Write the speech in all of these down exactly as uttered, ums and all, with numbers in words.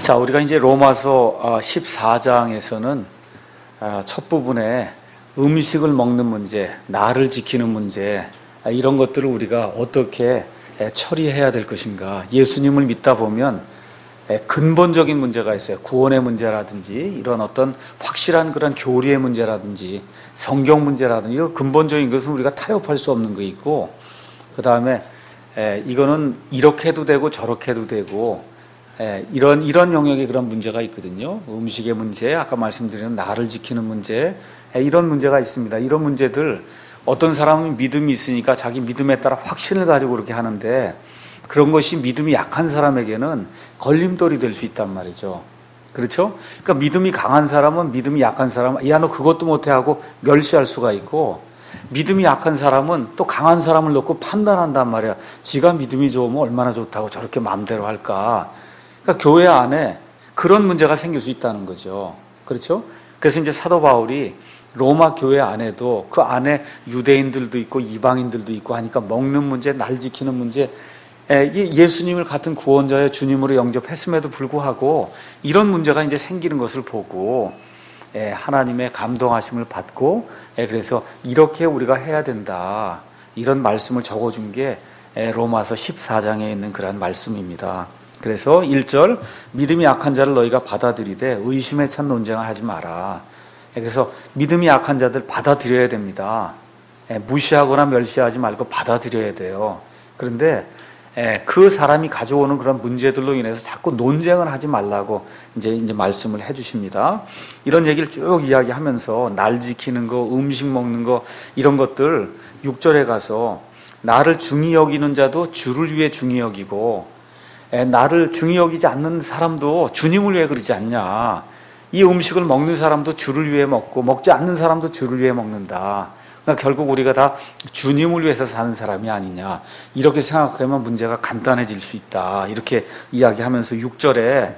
자, 우리가 이제 로마서 십사 장에서는 첫 부분에 음식을 먹는 문제, 나를 지키는 문제, 이런 것들을 우리가 어떻게 처리해야 될 것인가. 예수님을 믿다 보면 근본적인 문제가 있어요. 구원의 문제라든지 이런 어떤 확실한 그런 교리의 문제라든지 성경 문제라든지 이런 근본적인 것은 우리가 타협할 수 없는 거 있고, 그 다음에 이거는 이렇게 해도 되고 저렇게 해도 되고, 이런 이런 영역에 그런 문제가 있거든요. 음식의 문제, 아까 말씀드린 나를 지키는 문제, 이런 문제가 있습니다. 이런 문제들 어떤 사람은 믿음이 있으니까 자기 믿음에 따라 확신을 가지고 그렇게 하는데, 그런 것이 믿음이 약한 사람에게는 걸림돌이 될 수 있단 말이죠. 그렇죠? 그러니까 믿음이 강한 사람은 믿음이 약한 사람은 야, 너 그것도 못해 하고 멸시할 수가 있고, 믿음이 약한 사람은 또 강한 사람을 놓고 판단한단 말이야. 지가 믿음이 좋으면 얼마나 좋다고 저렇게 마음대로 할까. 그러니까 교회 안에 그런 문제가 생길 수 있다는 거죠. 그렇죠? 그래서 이제 사도 바울이 로마 교회 안에도 그 안에 유대인들도 있고 이방인들도 있고 하니까 먹는 문제, 날 지키는 문제, 예수님을 같은 구원자의 주님으로 영접했음에도 불구하고 이런 문제가 이제 생기는 것을 보고 하나님의 감동하심을 받고, 그래서 이렇게 우리가 해야 된다, 이런 말씀을 적어준 게 로마서 십사 장에 있는 그런 말씀입니다. 그래서 일 절, 믿음이 약한 자를 너희가 받아들이되 의심에 찬 논쟁을 하지 마라. 그래서 믿음이 약한 자들 받아들여야 됩니다. 무시하거나 멸시하지 말고 받아들여야 돼요. 그런데 그 사람이 가져오는 그런 문제들로 인해서 자꾸 논쟁을 하지 말라고 이제 이제 말씀을 해주십니다. 이런 얘기를 쭉 이야기하면서 날 지키는 거, 음식 먹는 거, 이런 것들 육 절에 가서 나를 중히 여기는 자도 주를 위해 중히 여기고, 나를 중히 여기지 않는 사람도 주님을 위해 그러지 않냐. 이 음식을 먹는 사람도 주를 위해 먹고 먹지 않는 사람도 주를 위해 먹는다. 그러니까 결국 우리가 다 주님을 위해서 사는 사람이 아니냐, 이렇게 생각하면 문제가 간단해질 수 있다, 이렇게 이야기하면서 육 절에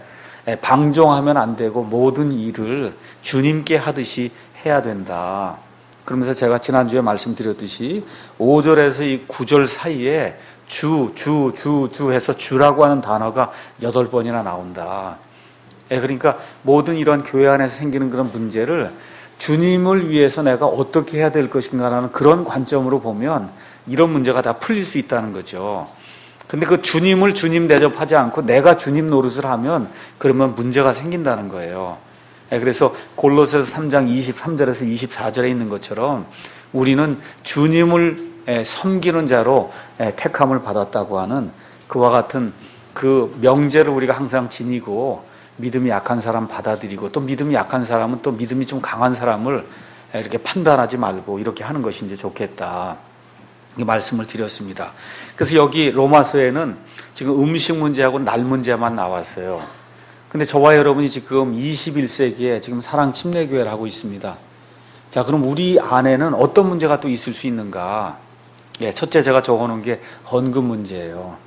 방종하면 안 되고 모든 일을 주님께 하듯이 해야 된다. 그러면서 제가 지난주에 말씀드렸듯이 오 절에서 이 구 절 사이에 주, 주, 주, 주 해서 주라고 하는 단어가 여덟 번이나 나온다. 그러니까 모든 이런 교회 안에서 생기는 그런 문제를 주님을 위해서 내가 어떻게 해야 될 것인가라는 그런 관점으로 보면 이런 문제가 다 풀릴 수 있다는 거죠. 근데 그 주님을 주님 대접하지 않고 내가 주님 노릇을 하면 그러면 문제가 생긴다는 거예요. 그래서 골로새서 삼 장 이십삼 절에서 이십사 절에 있는 것처럼 우리는 주님을 섬기는 자로 택함을 받았다고 하는 그와 같은 그 명제를 우리가 항상 지니고, 믿음이 약한 사람 받아들이고, 또 믿음이 약한 사람은 또 믿음이 좀 강한 사람을 이렇게 판단하지 말고 이렇게 하는 것이 이제 좋겠다, 이 말씀을 드렸습니다. 그래서 여기 로마서에는 지금 음식 문제하고 날 문제만 나왔어요. 근데 저와 여러분이 지금 이십일 세기에 지금 사랑 침례교회를 하고 있습니다. 자, 그럼 우리 안에는 어떤 문제가 또 있을 수 있는가? 예, 첫째 제가 적어놓은 게 헌금 문제예요.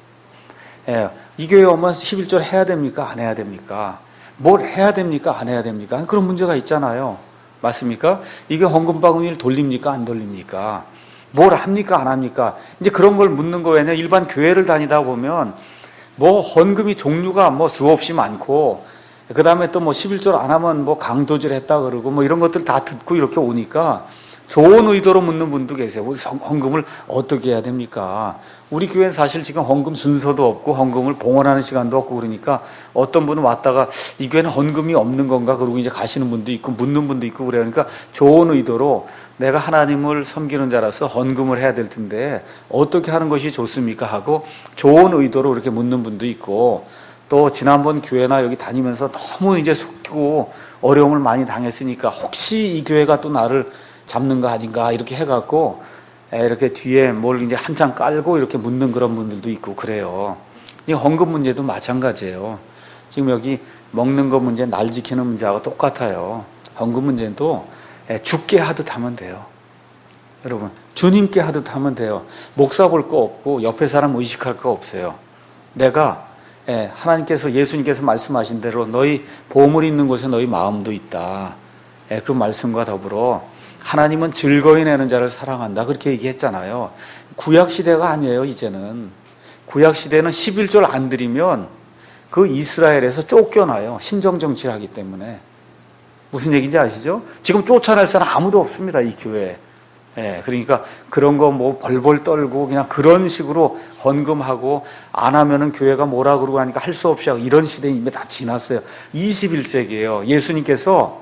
예, 이 교회 오면 십일 절 해야 됩니까? 안 해야 됩니까? 뭘 해야 됩니까? 안 해야 됩니까? 그런 문제가 있잖아요. 맞습니까? 이게 헌금 바구니를 돌립니까? 안 돌립니까? 뭘 합니까? 안 합니까? 이제 그런 걸 묻는 거예요. 일반 교회를 다니다 보면 뭐 헌금이 종류가 뭐 수없이 많고, 그 다음에 또 뭐 십일 절 안 하면 뭐 강도질 했다 그러고 뭐 이런 것들 다 듣고 이렇게 오니까 좋은 의도로 묻는 분도 계세요. 우리 헌금을 어떻게 해야 됩니까? 우리 교회는 사실 지금 헌금 순서도 없고 헌금을 봉헌하는 시간도 없고, 그러니까 어떤 분은 왔다가 이 교회는 헌금이 없는 건가 그러고 이제 가시는 분도 있고 묻는 분도 있고 그래요. 그러니까 좋은 의도로 내가 하나님을 섬기는 자라서 헌금을 해야 될 텐데 어떻게 하는 것이 좋습니까 하고 좋은 의도로 이렇게 묻는 분도 있고, 또 지난번 교회나 여기 다니면서 너무 이제 속고 어려움을 많이 당했으니까 혹시 이 교회가 또 나를 잡는 거 아닌가 이렇게 해갖고 이렇게 뒤에 뭘 이제 한장 깔고 이렇게 묻는 그런 분들도 있고 그래요. 이 헌금 문제도 마찬가지예요. 지금 여기 먹는 거 문제, 날 지키는 문제하고 똑같아요. 헌금 문제도 주께 하듯 하면 돼요. 여러분, 주님께 하듯 하면 돼요. 목사 볼 거 없고 옆에 사람 의식할 거 없어요. 내가 하나님께서, 예수님께서 말씀하신 대로 너희 보물 있는 곳에 너희 마음도 있다, 그 말씀과 더불어 하나님은 즐거이 내는 자를 사랑한다, 그렇게 얘기했잖아요. 구약시대가 아니에요. 이제는 구약시대는 십일 절 안 드리면 그 이스라엘에서 쫓겨나요. 신정정치를 하기 때문에. 무슨 얘기인지 아시죠? 지금 쫓아낼 사람 아무도 없습니다, 이 교회에. 예, 그러니까 그런 거 뭐 벌벌 떨고 그냥 그런 식으로 헌금하고 안 하면은 교회가 뭐라 그러고 하니까 할 수 없이 하고 이런 시대에 이미 다 지났어요. 이십일 세기예요. 예수님께서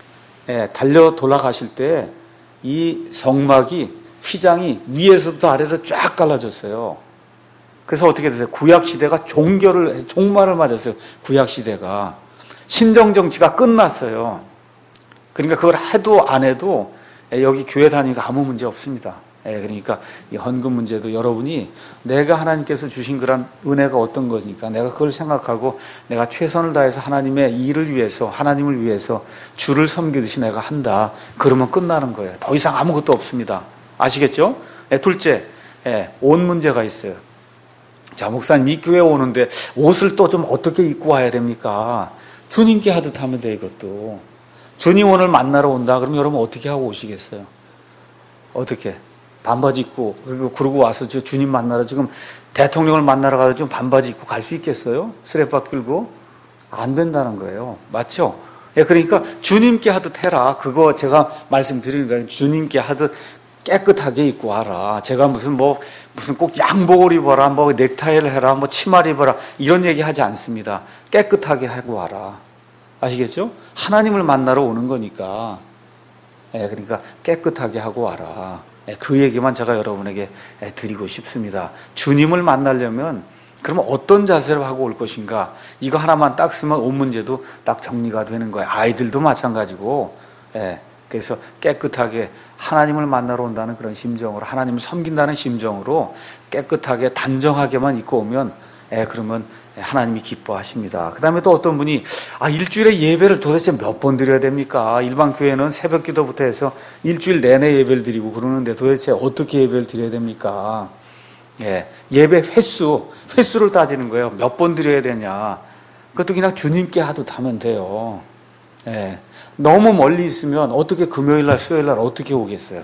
예, 달려 돌아가실 때 이 성막이 휘장이 위에서부터 아래로 쫙 갈라졌어요. 그래서 어떻게 됐어요? 구약 시대가 종결을 종말을 맞았어요. 구약 시대가 신정 정치가 끝났어요. 그러니까 그걸 해도 안 해도 여기 교회 다니니까 아무 문제 없습니다. 그러니까 이 헌금 문제도 여러분이 내가 하나님께서 주신 그런 은혜가 어떤 거니까 내가 그걸 생각하고 내가 최선을 다해서 하나님의 일을 위해서 하나님을 위해서 주를 섬기듯이 내가 한다. 그러면 끝나는 거예요. 더 이상 아무것도 없습니다. 아시겠죠? 둘째, 옷 문제가 있어요. 자, 목사님 이 교회 오는데 옷을 또 좀 어떻게 입고 와야 됩니까? 주님께 하듯 하면 돼. 이것도 주님 오늘 만나러 온다 그러면 여러분 어떻게 하고 오시겠어요? 어떻게? 반바지 입고 그리고 그러고 와서 저 주님 만나러 지금 대통령을 만나러 가서 좀 반바지 입고 갈 수 있겠어요? 스레빠 끌고? 안 된다는 거예요. 맞죠? 예, 그러니까 주님께 하듯 해라. 그거 제가 말씀드리는 거예요. 주님께 하듯 깨끗하게 입고 와라. 제가 무슨 뭐 무슨 꼭 양복을 입어라, 뭐 넥타이를 해라, 뭐 치마를 입어라 이런 얘기 하지 않습니다. 깨끗하게 하고 와라. 아시겠죠? 하나님을 만나러 오는 거니까. 예, 그러니까 깨끗하게 하고 와라. 예, 그 얘기만 제가 여러분에게 드리고 싶습니다. 주님을 만나려면 그러면 어떤 자세로 하고 올 것인가? 이거 하나만 딱 쓰면 옷 문제도 딱 정리가 되는 거예요. 아이들도 마찬가지고. 예, 그래서 깨끗하게 하나님을 만나러 온다는 그런 심정으로 하나님을 섬긴다는 심정으로 깨끗하게 단정하게만 입고 오면 예, 그러면 하나님이 기뻐하십니다. 그 다음에 또 어떤 분이 아 일주일에 예배를 도대체 몇 번 드려야 됩니까? 일반 교회는 새벽 기도부터 해서 일주일 내내 예배를 드리고 그러는데 도대체 어떻게 예배를 드려야 됩니까? 예, 예배 횟수, 횟수를 따지는 거예요. 몇 번 드려야 되냐? 그것도 그냥 주님께 하듯 하면 돼요. 예, 너무 멀리 있으면 어떻게 금요일날, 수요일날 어떻게 오겠어요?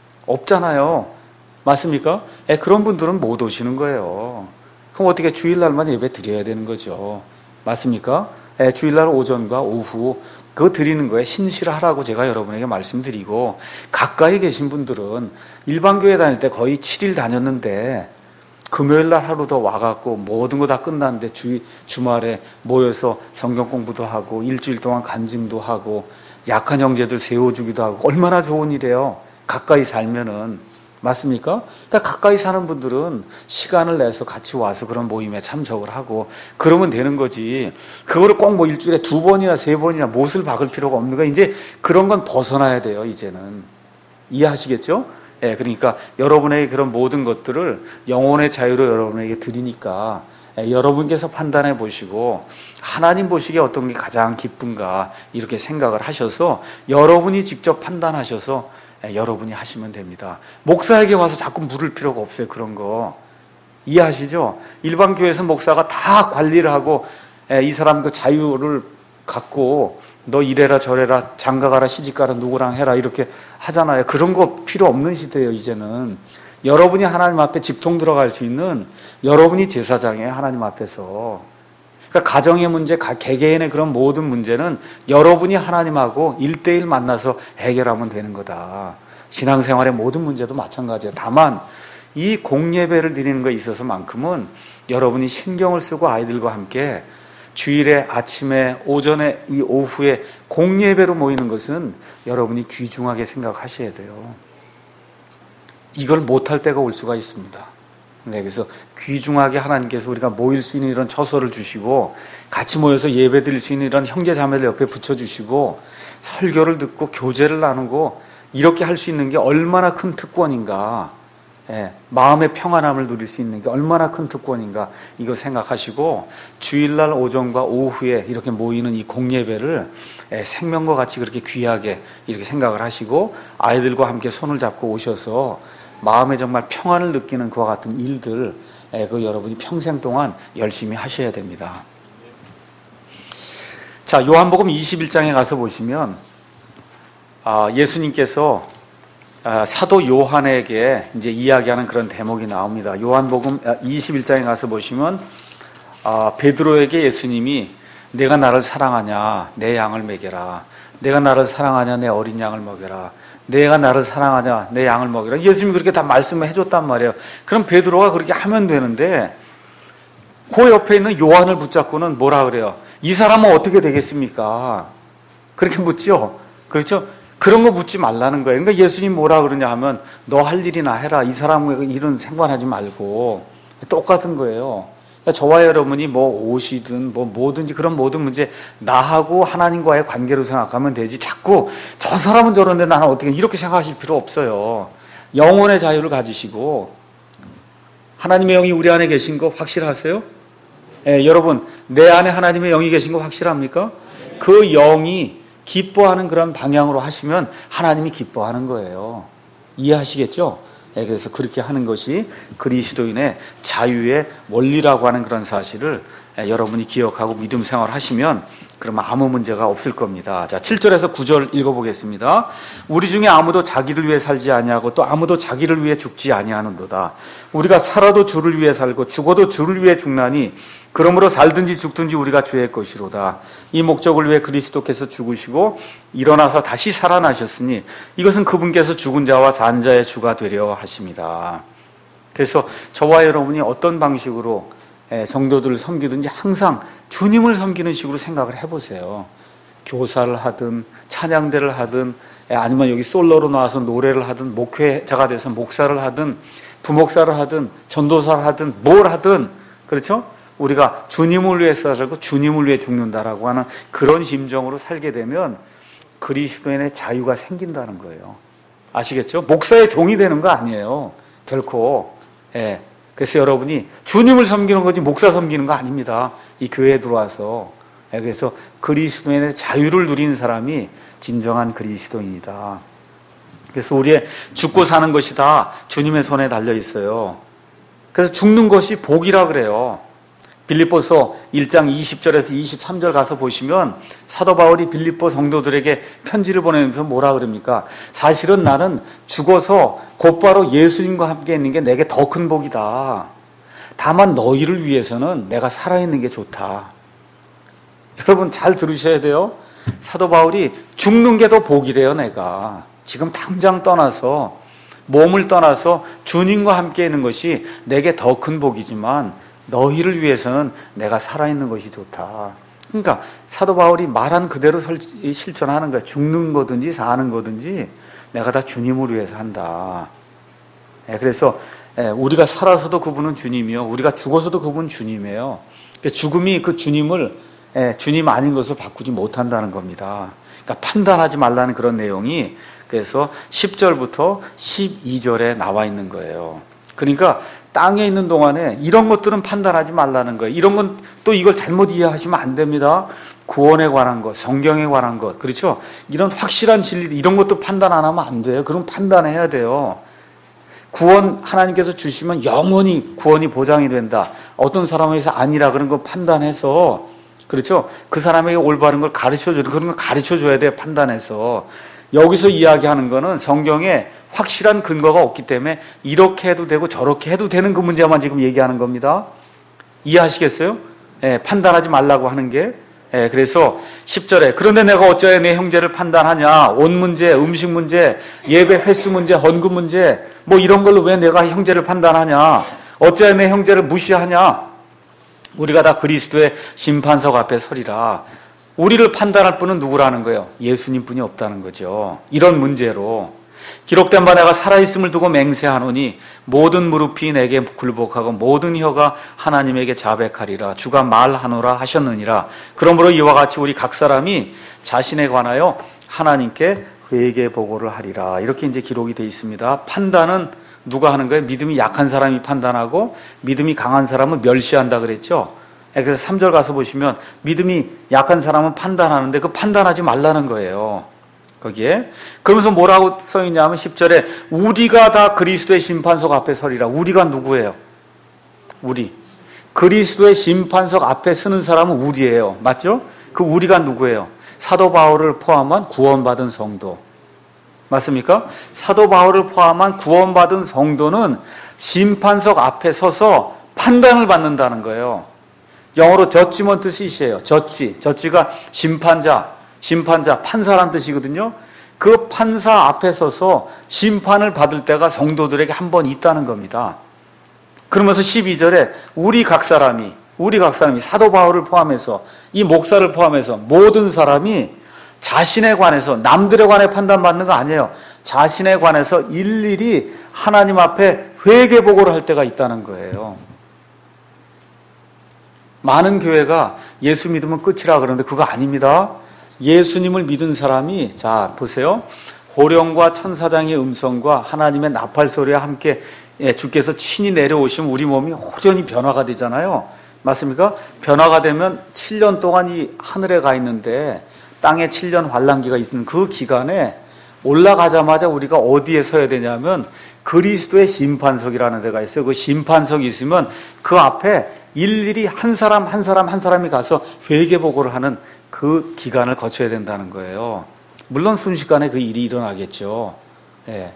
없잖아요. 맞습니까? 예, 그런 분들은 못 오시는 거예요. 그럼 어떻게 주일날만 예배 드려야 되는 거죠. 맞습니까? 예, 주일날 오전과 오후 그거 드리는 거에 신실하라고 제가 여러분에게 말씀드리고 가까이 계신 분들은 일반 교회 다닐 때 거의 칠 일 다녔는데 금요일날 하루 더 와갖고 모든 거 다 끝났는데 주, 주말에 모여서 성경 공부도 하고 일주일 동안 간증도 하고 약한 형제들 세워주기도 하고 얼마나 좋은 일이에요. 가까이 살면은. 맞습니까? 그러니까 가까이 사는 분들은 시간을 내서 같이 와서 그런 모임에 참석을 하고 그러면 되는 거지. 그거를 꼭 뭐 일주일에 두 번이나 세 번이나 못을 박을 필요가 없는 거야. 이제 그런 건 벗어나야 돼요. 이제는. 이해하시겠죠? 예, 그러니까 여러분의 그런 모든 것들을 영혼의 자유로 여러분에게 드리니까 예, 여러분께서 판단해 보시고 하나님 보시기에 어떤 게 가장 기쁜가 이렇게 생각을 하셔서 여러분이 직접 판단하셔서 예, 여러분이 하시면 됩니다. 목사에게 와서 자꾸 물을 필요가 없어요. 그런 거 이해하시죠? 일반 교회에서 목사가 다 관리를 하고 예, 이 사람도 자유를 갖고 너 이래라 저래라 장가가라 시집가라 누구랑 해라 이렇게 하잖아요. 그런 거 필요 없는 시대예요. 이제는 여러분이 하나님 앞에 집통 들어갈 수 있는 여러분이 제사장이에요. 하나님 앞에서. 그러니까 가정의 문제, 개개인의 그런 모든 문제는 여러분이 하나님하고 일대일 만나서 해결하면 되는 거다. 신앙생활의 모든 문제도 마찬가지예요. 다만 이 공예배를 드리는 것에 있어서만큼은 여러분이 신경을 쓰고 아이들과 함께 주일에 아침에 오전에 이 오후에 공예배로 모이는 것은 여러분이 귀중하게 생각하셔야 돼요. 이걸 못할 때가 올 수가 있습니다. 네, 그래서 귀중하게 하나님께서 우리가 모일 수 있는 이런 처소를 주시고 같이 모여서 예배 드릴 수 있는 이런 형제 자매들 옆에 붙여주시고 설교를 듣고 교제를 나누고 이렇게 할 수 있는 게 얼마나 큰 특권인가. 예, 마음의 평안함을 누릴 수 있는 게 얼마나 큰 특권인가 이거 생각하시고 주일날 오전과 오후에 이렇게 모이는 이 공예배를 예, 생명과 같이 그렇게 귀하게 이렇게 생각을 하시고 아이들과 함께 손을 잡고 오셔서 마음에 정말 평안을 느끼는 그와 같은 일들 예, 그 여러분이 평생 동안 열심히 하셔야 됩니다. 자, 요한복음 이십일 장에 가서 보시면 아, 예수님께서 아, 사도 요한에게 이제 이야기하는 그런 대목이 나옵니다. 요한복음 이십일 장에 가서 보시면 아, 베드로에게 예수님이 내가 나를 사랑하냐 내 양을 먹여라, 내가 나를 사랑하냐 내 어린 양을 먹여라, 내가 나를 사랑하냐 내 양을 먹여라, 예수님이 그렇게 다 말씀을 해줬단 말이에요. 그럼 베드로가 그렇게 하면 되는데 그 옆에 있는 요한을 붙잡고는 뭐라 그래요? 이 사람은 어떻게 되겠습니까? 그렇게 묻죠. 그렇죠? 그런 거 묻지 말라는 거예요. 그러니까 예수님 뭐라 그러냐 하면 너 할 일이나 해라, 이 사람의 일은 상관하지 말고. 똑같은 거예요. 그러니까 저와 여러분이 뭐 옷이든 뭐 뭐든지 그런 모든 문제 나하고 하나님과의 관계로 생각하면 되지, 자꾸 저 사람은 저런데 나는 어떻게, 이렇게 생각하실 필요 없어요. 영혼의 자유를 가지시고 하나님의 영이 우리 안에 계신 거 확실하세요? 예, 여러분 내 안에 하나님의 영이 계신 거 확실합니까? 그 영이 기뻐하는 그런 방향으로 하시면 하나님이 기뻐하는 거예요. 이해하시겠죠? 예, 그래서 그렇게 하는 것이 그리스도인의 자유의 원리라고 하는 그런 사실을 예, 여러분이 기억하고 믿음 생활을 하시면 그러면 아무 문제가 없을 겁니다. 자, 칠 절에서 구 절 읽어보겠습니다. 우리 중에 아무도 자기를 위해 살지 아니하고 또 아무도 자기를 위해 죽지 아니하는도다. 우리가 살아도 주를 위해 살고 죽어도 주를 위해 죽나니 그러므로 살든지 죽든지 우리가 주의 것이로다. 이 목적을 위해 그리스도께서 죽으시고 일어나서 다시 살아나셨으니 이것은 그분께서 죽은 자와 산 자의 주가 되려 하십니다. 그래서 저와 여러분이 어떤 방식으로 성도들을 섬기든지 항상 주님을 섬기는 식으로 생각을 해보세요. 교사를 하든 찬양대를 하든 아니면 여기 솔로로 나와서 노래를 하든 목회자가 돼서 목사를 하든 부목사를 하든 전도사를 하든 뭘 하든, 그렇죠? 우리가 주님을 위해서 살고 주님을 위해 죽는다라고 하는 그런 심정으로 살게 되면 그리스도인의 자유가 생긴다는 거예요. 아시겠죠? 목사의 종이 되는 거 아니에요, 결코. 예. 그래서 여러분이 주님을 섬기는 거지 목사 섬기는 거 아닙니다. 이 교회에 들어와서. 예. 그래서 그리스도인의 자유를 누리는 사람이 진정한 그리스도인이다. 그래서 우리의 죽고 사는 것이 다 주님의 손에 달려 있어요. 그래서 죽는 것이 복이라 그래요. 빌립보서 일 장 이십 절에서 이십삼 절 가서 보시면 사도 바울이 빌립보 성도들에게 편지를 보내면서 뭐라 그럽니까? 사실은 나는 죽어서 곧바로 예수님과 함께 있는 게 내게 더 큰 복이다. 다만 너희를 위해서는 내가 살아있는 게 좋다. 여러분 잘 들으셔야 돼요. 사도 바울이 죽는 게 더 복이래요. 내가 지금 당장 떠나서 몸을 떠나서 주님과 함께 있는 것이 내게 더 큰 복이지만 너희를 위해서는 내가 살아있는 것이 좋다. 그러니까 사도 바울이 말한 그대로 실천하는 거야. 죽는 거든지 사는 거든지 내가 다 주님을 위해서 한다. 그래서 우리가 살아서도 그분은 주님이요, 우리가 죽어서도 그분은 주님이에요. 죽음이 그 주님을 주님 아닌 것을 바꾸지 못한다는 겁니다. 그러니까 판단하지 말라는 그런 내용이 그래서 십 절부터 십이 절에 나와 있는 거예요. 그러니까 땅에 있는 동안에 이런 것들은 판단하지 말라는 거예요. 이런 건 또 이걸 잘못 이해하시면 안 됩니다. 구원에 관한 것, 성경에 관한 것, 그렇죠? 이런 확실한 진리, 이런 것도 판단 안 하면 안 돼요. 그럼 판단해야 돼요. 구원 하나님께서 주시면 영원히 구원이 보장이 된다. 어떤 사람에서 아니라 그런 거 판단해서, 그렇죠? 그 사람에게 올바른 걸 가르쳐줘야 돼. 그런 걸 가르쳐줘야 돼요. 판단해서. 여기서 이야기하는 거는 성경에 확실한 근거가 없기 때문에 이렇게 해도 되고 저렇게 해도 되는 그 문제만 지금 얘기하는 겁니다. 이해하시겠어요? 예, 판단하지 말라고 하는 게. 예, 그래서 십 절에 그런데 내가 어찌하여 내 형제를 판단하냐? 옷 문제, 음식 문제, 예배 횟수 문제, 헌금 문제 뭐 이런 걸로 왜 내가 형제를 판단하냐? 어찌하여 내 형제를 무시하냐? 우리가 다 그리스도의 심판석 앞에 서리라. 우리를 판단할 분은 누구라는 거예요? 예수님 뿐이 없다는 거죠. 이런 문제로 기록된 바 내가 살아있음을 두고 맹세하노니 모든 무릎이 내게 굴복하고 모든 혀가 하나님에게 자백하리라. 주가 말하노라 하셨느니라. 그러므로 이와 같이 우리 각 사람이 자신에 관하여 하나님께 회개 보고를 하리라. 이렇게 이제 기록이 되어 있습니다. 판단은 누가 하는 거예요? 믿음이 약한 사람이 판단하고 믿음이 강한 사람은 멸시한다 그랬죠. 그래서 삼 절 가서 보시면 믿음이 약한 사람은 판단하는데 그 판단하지 말라는 거예요. 거기에. 그러면서 뭐라고 써있냐면 십 절에 우리가 다 그리스도의 심판석 앞에 서리라. 우리가 누구예요? 우리. 그리스도의 심판석 앞에 서는 사람은 우리예요. 맞죠? 그 우리가 누구예요? 사도 바울을 포함한 구원받은 성도. 맞습니까? 사도 바울을 포함한 구원받은 성도는 심판석 앞에 서서 판단을 받는다는 거예요. 영어로 저지먼트 시시예요. 저지. 저지가 심판자, 심판자, 판사란 뜻이거든요. 그 판사 앞에 서서 심판을 받을 때가 성도들에게 한 번 있다는 겁니다. 그러면서 십이 절에 우리 각 사람이, 우리 각 사람이 사도 바울을 포함해서 이 목사를 포함해서 모든 사람이 자신에 관해서 남들에 관해 판단받는 거 아니에요. 자신에 관해서 일일이 하나님 앞에 회개보고를 할 때가 있다는 거예요. 많은 교회가 예수 믿으면 끝이라 그러는데 그거 아닙니다. 예수님을 믿은 사람이, 자 보세요, 호령과 천사장의 음성과 하나님의 나팔 소리와 함께 주께서 친히 내려오시면 우리 몸이 호련히 변화가 되잖아요. 맞습니까? 변화가 되면 칠 년 동안 이 하늘에 가 있는데 땅에 칠 년 환란기가 있는 그 기간에 올라가자마자 우리가 어디에 서야 되냐면 그리스도의 심판석이라는 데가 있어요. 그 심판석이 있으면 그 앞에 일일이 한 사람 한 사람 한 사람이 가서 회개보고를 하는 그 기간을 거쳐야 된다는 거예요. 물론 순식간에 그 일이 일어나겠죠. 예.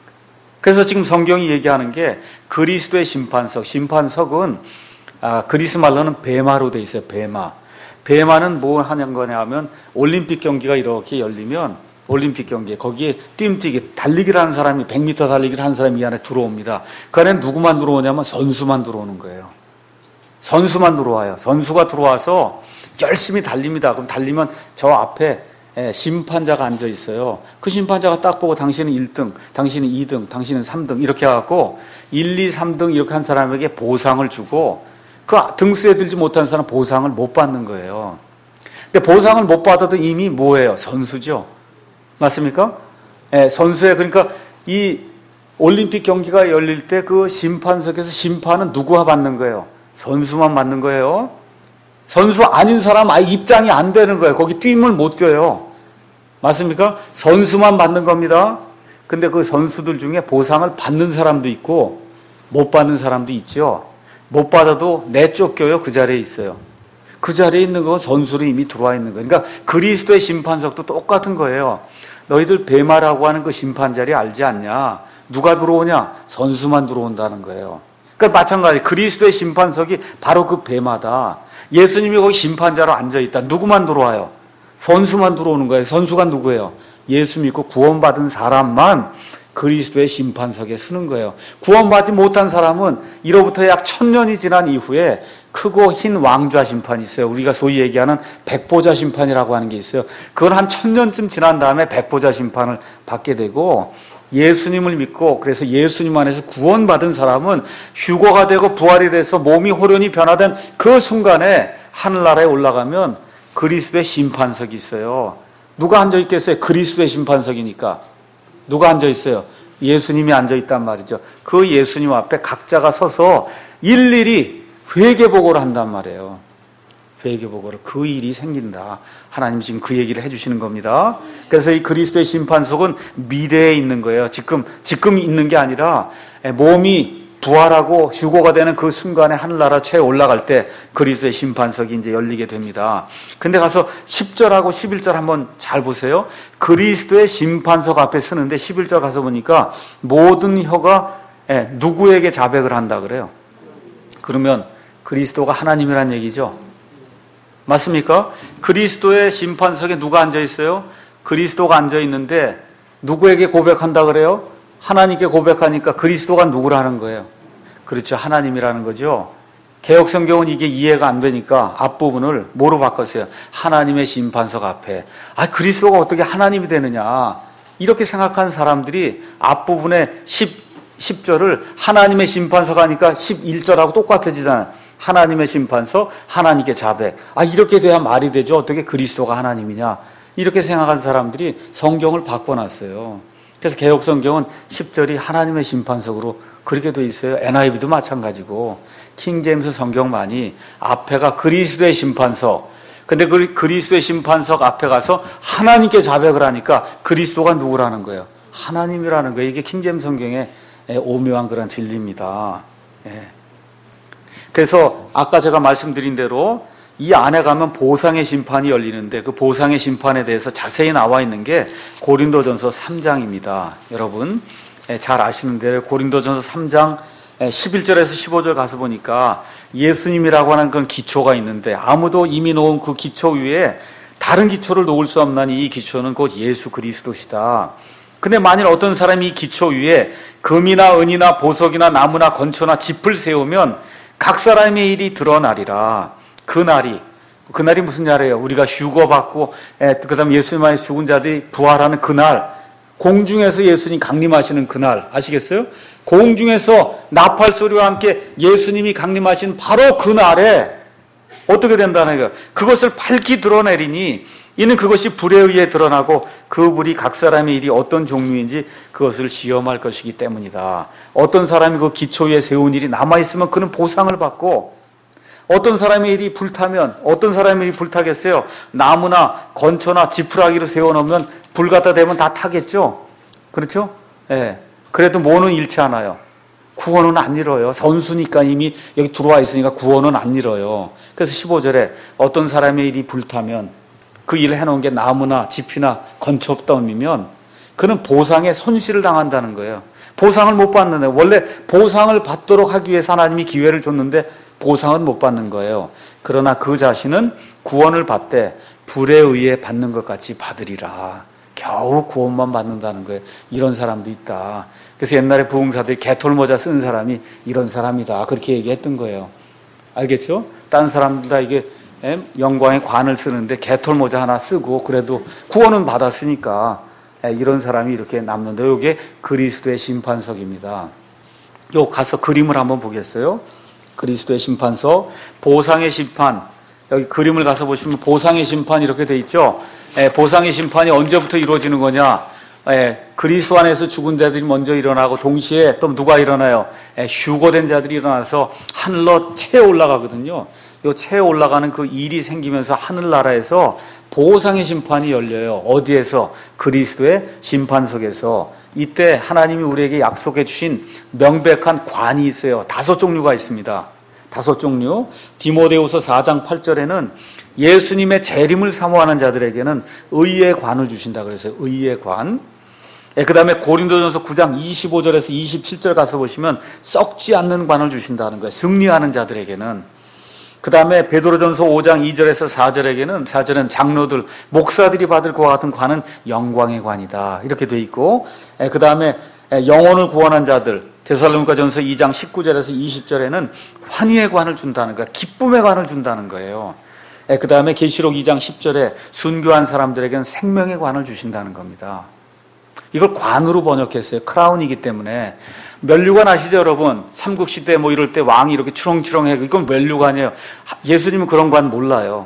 그래서 지금 성경이 얘기하는 게 그리스도의 심판석, 심판석은 아, 그리스 말로는 베마로 돼 있어요. 베마. 베마는 뭐 하는 거냐 하면 올림픽 경기가 이렇게 열리면 올림픽 경기에 거기에 뛰뛰기 달리기를 하는 사람이 백 미터 달리기를 하는 사람이 이 안에 들어옵니다. 그 안에 누구만 들어오냐면 선수만 들어오는 거예요. 선수만 들어와요. 선수가 들어와서 열심히 달립니다. 그럼 달리면 저 앞에 심판자가 앉아 있어요. 그 심판자가 딱 보고 당신은 일 등, 당신은 이 등, 당신은 삼 등 이렇게 해갖고 일, 이, 삼 등 이렇게 한 사람에게 보상을 주고 그 등수에 들지 못한 사람은 보상을 못 받는 거예요. 근데 보상을 못 받아도 이미 뭐예요? 선수죠. 맞습니까? 예, 선수에 그러니까 이 올림픽 경기가 열릴 때 그 심판석에서 심판은 누구와 받는 거예요? 선수만 받는 거예요. 선수 아닌 사람 아예 입장이 안 되는 거예요. 거기 뛰임을 못 뛰어요. 맞습니까? 선수만 받는 겁니다. 근데 그 선수들 중에 보상을 받는 사람도 있고 못 받는 사람도 있죠. 못 받아도 내쫓겨요. 그 자리에 있어요. 그 자리에 있는 건 선수로 이미 들어와 있는 거예요. 그러니까 그리스도의 심판석도 똑같은 거예요. 너희들 베마라고 하는 그 심판 자리 알지 않냐? 누가 들어오냐? 선수만 들어온다는 거예요. 그러니까 마찬가지 그리스도의 심판석이 바로 그 베마다. 예수님이 거기 심판자로 앉아있다. 누구만 들어와요? 선수만 들어오는 거예요. 선수가 누구예요? 예수 믿고 구원받은 사람만 그리스도의 심판석에 서는 거예요. 구원받지 못한 사람은 이로부터 약 천년이 지난 이후에 크고 흰 왕좌 심판이 있어요. 우리가 소위 얘기하는 백보자 심판이라고 하는 게 있어요. 그건 한 천년쯤 지난 다음에 백보자 심판을 받게 되고 예수님을 믿고 그래서 예수님 안에서 구원받은 사람은 휴거가 되고 부활이 돼서 몸이 호련히 변화된 그 순간에 하늘나라에 올라가면 그리스도의 심판석이 있어요. 누가 앉아있겠어요? 그리스도의 심판석이니까. 누가 앉아있어요? 예수님이 앉아있단 말이죠. 그 예수님 앞에 각자가 서서 일일이 회개보고를 한단 말이에요. 회개보고를. 그 일이 생긴다. 하나님 지금 그 얘기를 해주시는 겁니다. 그래서 이 그리스도의 심판석은 미래에 있는 거예요. 지금, 지금 있는 게 아니라 몸이 부활하고 휴거가 되는 그 순간에 하늘나라 최에 올라갈 때 그리스도의 심판석이 이제 열리게 됩니다. 근데 가서 십 절하고 십일 절 한번 잘 보세요. 그리스도의 심판석 앞에 서는데 십일 절 가서 보니까 모든 혀가 누구에게 자백을 한다 그래요. 그러면 그리스도가 하나님이란 얘기죠. 맞습니까? 그리스도의 심판석에 누가 앉아 있어요? 그리스도가 앉아 있는데 누구에게 고백한다 그래요? 하나님께 고백하니까 그리스도가 누구라는 거예요? 그렇죠. 하나님이라는 거죠. 개역성경은 이게 이해가 안 되니까 앞부분을 뭐로 바꿨어요? 하나님의 심판석 앞에. 아, 그리스도가 어떻게 하나님이 되느냐? 이렇게 생각하는 사람들이 앞부분에 십 절을 하나님의 심판석 하니까 십일 절하고 똑같아지잖아요. 하나님의 심판석, 하나님께 자백. 아, 이렇게 돼야 말이 되죠. 어떻게 그리스도가 하나님이냐? 이렇게 생각하는 사람들이 성경을 바꿔놨어요. 그래서 개역성경은 십 절이 하나님의 심판석으로 그렇게 돼 있어요. 엔아이브이도 마찬가지고 킹제임스 성경만이 앞에가 그리스도의 심판석. 근데 그 그리스도의 심판석 앞에 가서 하나님께 자백을 하니까 그리스도가 누구라는 거예요? 하나님이라는 거예요. 이게 킹제임스 성경의 오묘한 그런 진리입니다. 예. 그래서 아까 제가 말씀드린 대로 이 안에 가면 보상의 심판이 열리는데 그 보상의 심판에 대해서 자세히 나와 있는 게 고린도전서 삼 장입니다. 여러분 잘 아시는 대로 고린도전서 삼 장 십일 절에서 십오 절 가서 보니까 예수님이라고 하는 그런 기초가 있는데 아무도 이미 놓은 그 기초 위에 다른 기초를 놓을 수 없나니 이 기초는 곧 예수 그리스도시다. 근데 만일 어떤 사람이 이 기초 위에 금이나 은이나 보석이나 나무나 건초나 짚을 세우면 각 사람의 일이 드러나리라. 그 날이 그날이 무슨 날이에요? 우리가 휴거받고 그 다음에 예수님 안에 죽은 자들이 부활하는 그날, 공중에서 예수님 강림하시는 그날 아시겠어요? 공중에서 나팔 소리와 함께 예수님이 강림하신 바로 그날에 어떻게 된다는 거예요? 그것을 밝히 드러내리니 이는 그것이 불에 의해 드러나고 그 불이 각 사람의 일이 어떤 종류인지 그것을 시험할 것이기 때문이다. 어떤 사람이 그 기초 위에 세운 일이 남아있으면 그는 보상을 받고, 어떤 사람의 일이 불타면 어떤 사람의 일이 불타겠어요? 나무나 건초나 지푸라기로 세워놓으면 불 갖다 대면 다 타겠죠? 그렇죠? 예. 그래도 뭐는 잃지 않아요. 구원은 안 잃어요. 선수니까 이미 여기 들어와 있으니까 구원은 안 잃어요. 그래서 십오 절에 어떤 사람의 일이 불타면 그 일을 해놓은 게 나무나 짚이나 건초더미면 그는 보상에 손실을 당한다는 거예요. 보상을 못 받는 거예요. 원래 보상을 받도록 하기 위해서 하나님이 기회를 줬는데 보상은 못 받는 거예요. 그러나 그 자신은 구원을 받되 불에 의해 받는 것 같이 받으리라. 겨우 구원만 받는다는 거예요. 이런 사람도 있다. 그래서 옛날에 부흥사들이 개털모자 쓴 사람이 이런 사람이다. 그렇게 얘기했던 거예요. 알겠죠? 다른 사람들 다 이게 영광의 관을 쓰는데 개털모자 하나 쓰고 그래도 구원은 받았으니까 이런 사람이 이렇게 남는데, 이게 그리스도의 심판석입니다. 요 가서 그림을 한번 보겠어요? 그리스도의 심판석, 보상의 심판. 여기 그림을 가서 보시면 보상의 심판 이렇게 돼 있죠. 에, 보상의 심판이 언제부터 이루어지는 거냐? 에, 그리스도 안에서 죽은 자들이 먼저 일어나고 동시에 또 누가 일어나요? 에, 휴거된 자들이 일어나서 하늘로 채 올라가거든요. 요 채에 올라가는 그 일이 생기면서 하늘나라에서 보상의 심판이 열려요. 어디에서? 그리스도의 심판석에서. 이때 하나님이 우리에게 약속해 주신 명백한 관이 있어요. 다섯 종류가 있습니다. 다섯 종류. 디모데후서 사 장 팔 절에는 예수님의 재림을 사모하는 자들에게는 의의 관을 주신다 그랬어요. 의의 관. 그 다음에 고린도전서 구 장 이십오 절에서 이십칠 절 가서 보시면 썩지 않는 관을 주신다는 거예요. 승리하는 자들에게는. 그 다음에 베드로전서 오 장 이 절에서 사 절에게는 사 절은 장로들, 목사들이 받을 그와 같은 관은 영광의 관이다. 이렇게 돼 있고, 그 다음에 영혼을 구원한 자들, 데살로니가전서 이 장 십구 절에서 이십 절에는 환희의 관을 준다는 거예요. 기쁨의 관을 준다는 거예요. 그 다음에 계시록 이 장 십 절에 순교한 사람들에게는 생명의 관을 주신다는 겁니다. 이걸 관으로 번역했어요. 크라운이기 때문에. 면류관 아시죠, 여러분? 삼국시대 뭐 이럴 때 왕이 이렇게 추렁추렁해. 이건 면류관이에요. 예수님은 그런 관 몰라요.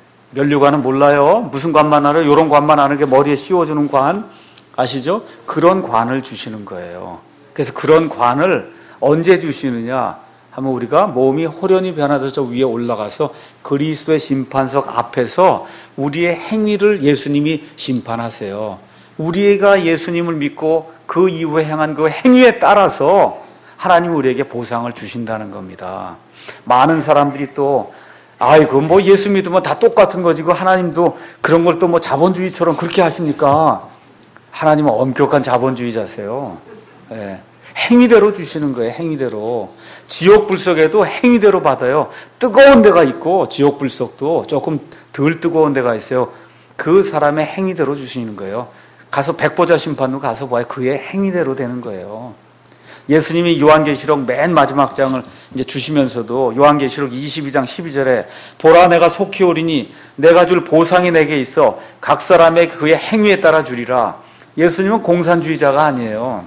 면류관은 몰라요. 무슨 관만 알아요? 이런 관만 아는 게 머리에 씌워주는 관 아시죠? 그런 관을 주시는 거예요. 그래서 그런 관을 언제 주시느냐 하면 우리가 몸이 호련히 변화돼서 저 위에 올라가서 그리스도의 심판석 앞에서 우리의 행위를 예수님이 심판하세요. 우리가 예수님을 믿고 그 이후에 행한 그 행위에 따라서 하나님이 우리에게 보상을 주신다는 겁니다. 많은 사람들이 또 아이고 뭐 예수 믿으면 다 똑같은 거지, 그 하나님도 그런 걸 또 뭐 자본주의처럼 그렇게 하십니까? 하나님은 엄격한 자본주의자세요. 네. 행위대로 주시는 거예요. 행위대로. 지옥 불석에도 행위대로 받아요. 뜨거운 데가 있고 지옥 불석도 조금 덜 뜨거운 데가 있어요. 그 사람의 행위대로 주시는 거예요. 가서 백보자 심판으로 가서 봐야 그의 행위대로 되는 거예요. 예수님이 요한계시록 맨 마지막 장을 이제 주시면서도 요한계시록 이십이 장 십이 절에 보라 내가 속히 오리니 내가 줄 보상이 내게 있어 각 사람의 그의 행위에 따라 주리라. 예수님은 공산주의자가 아니에요.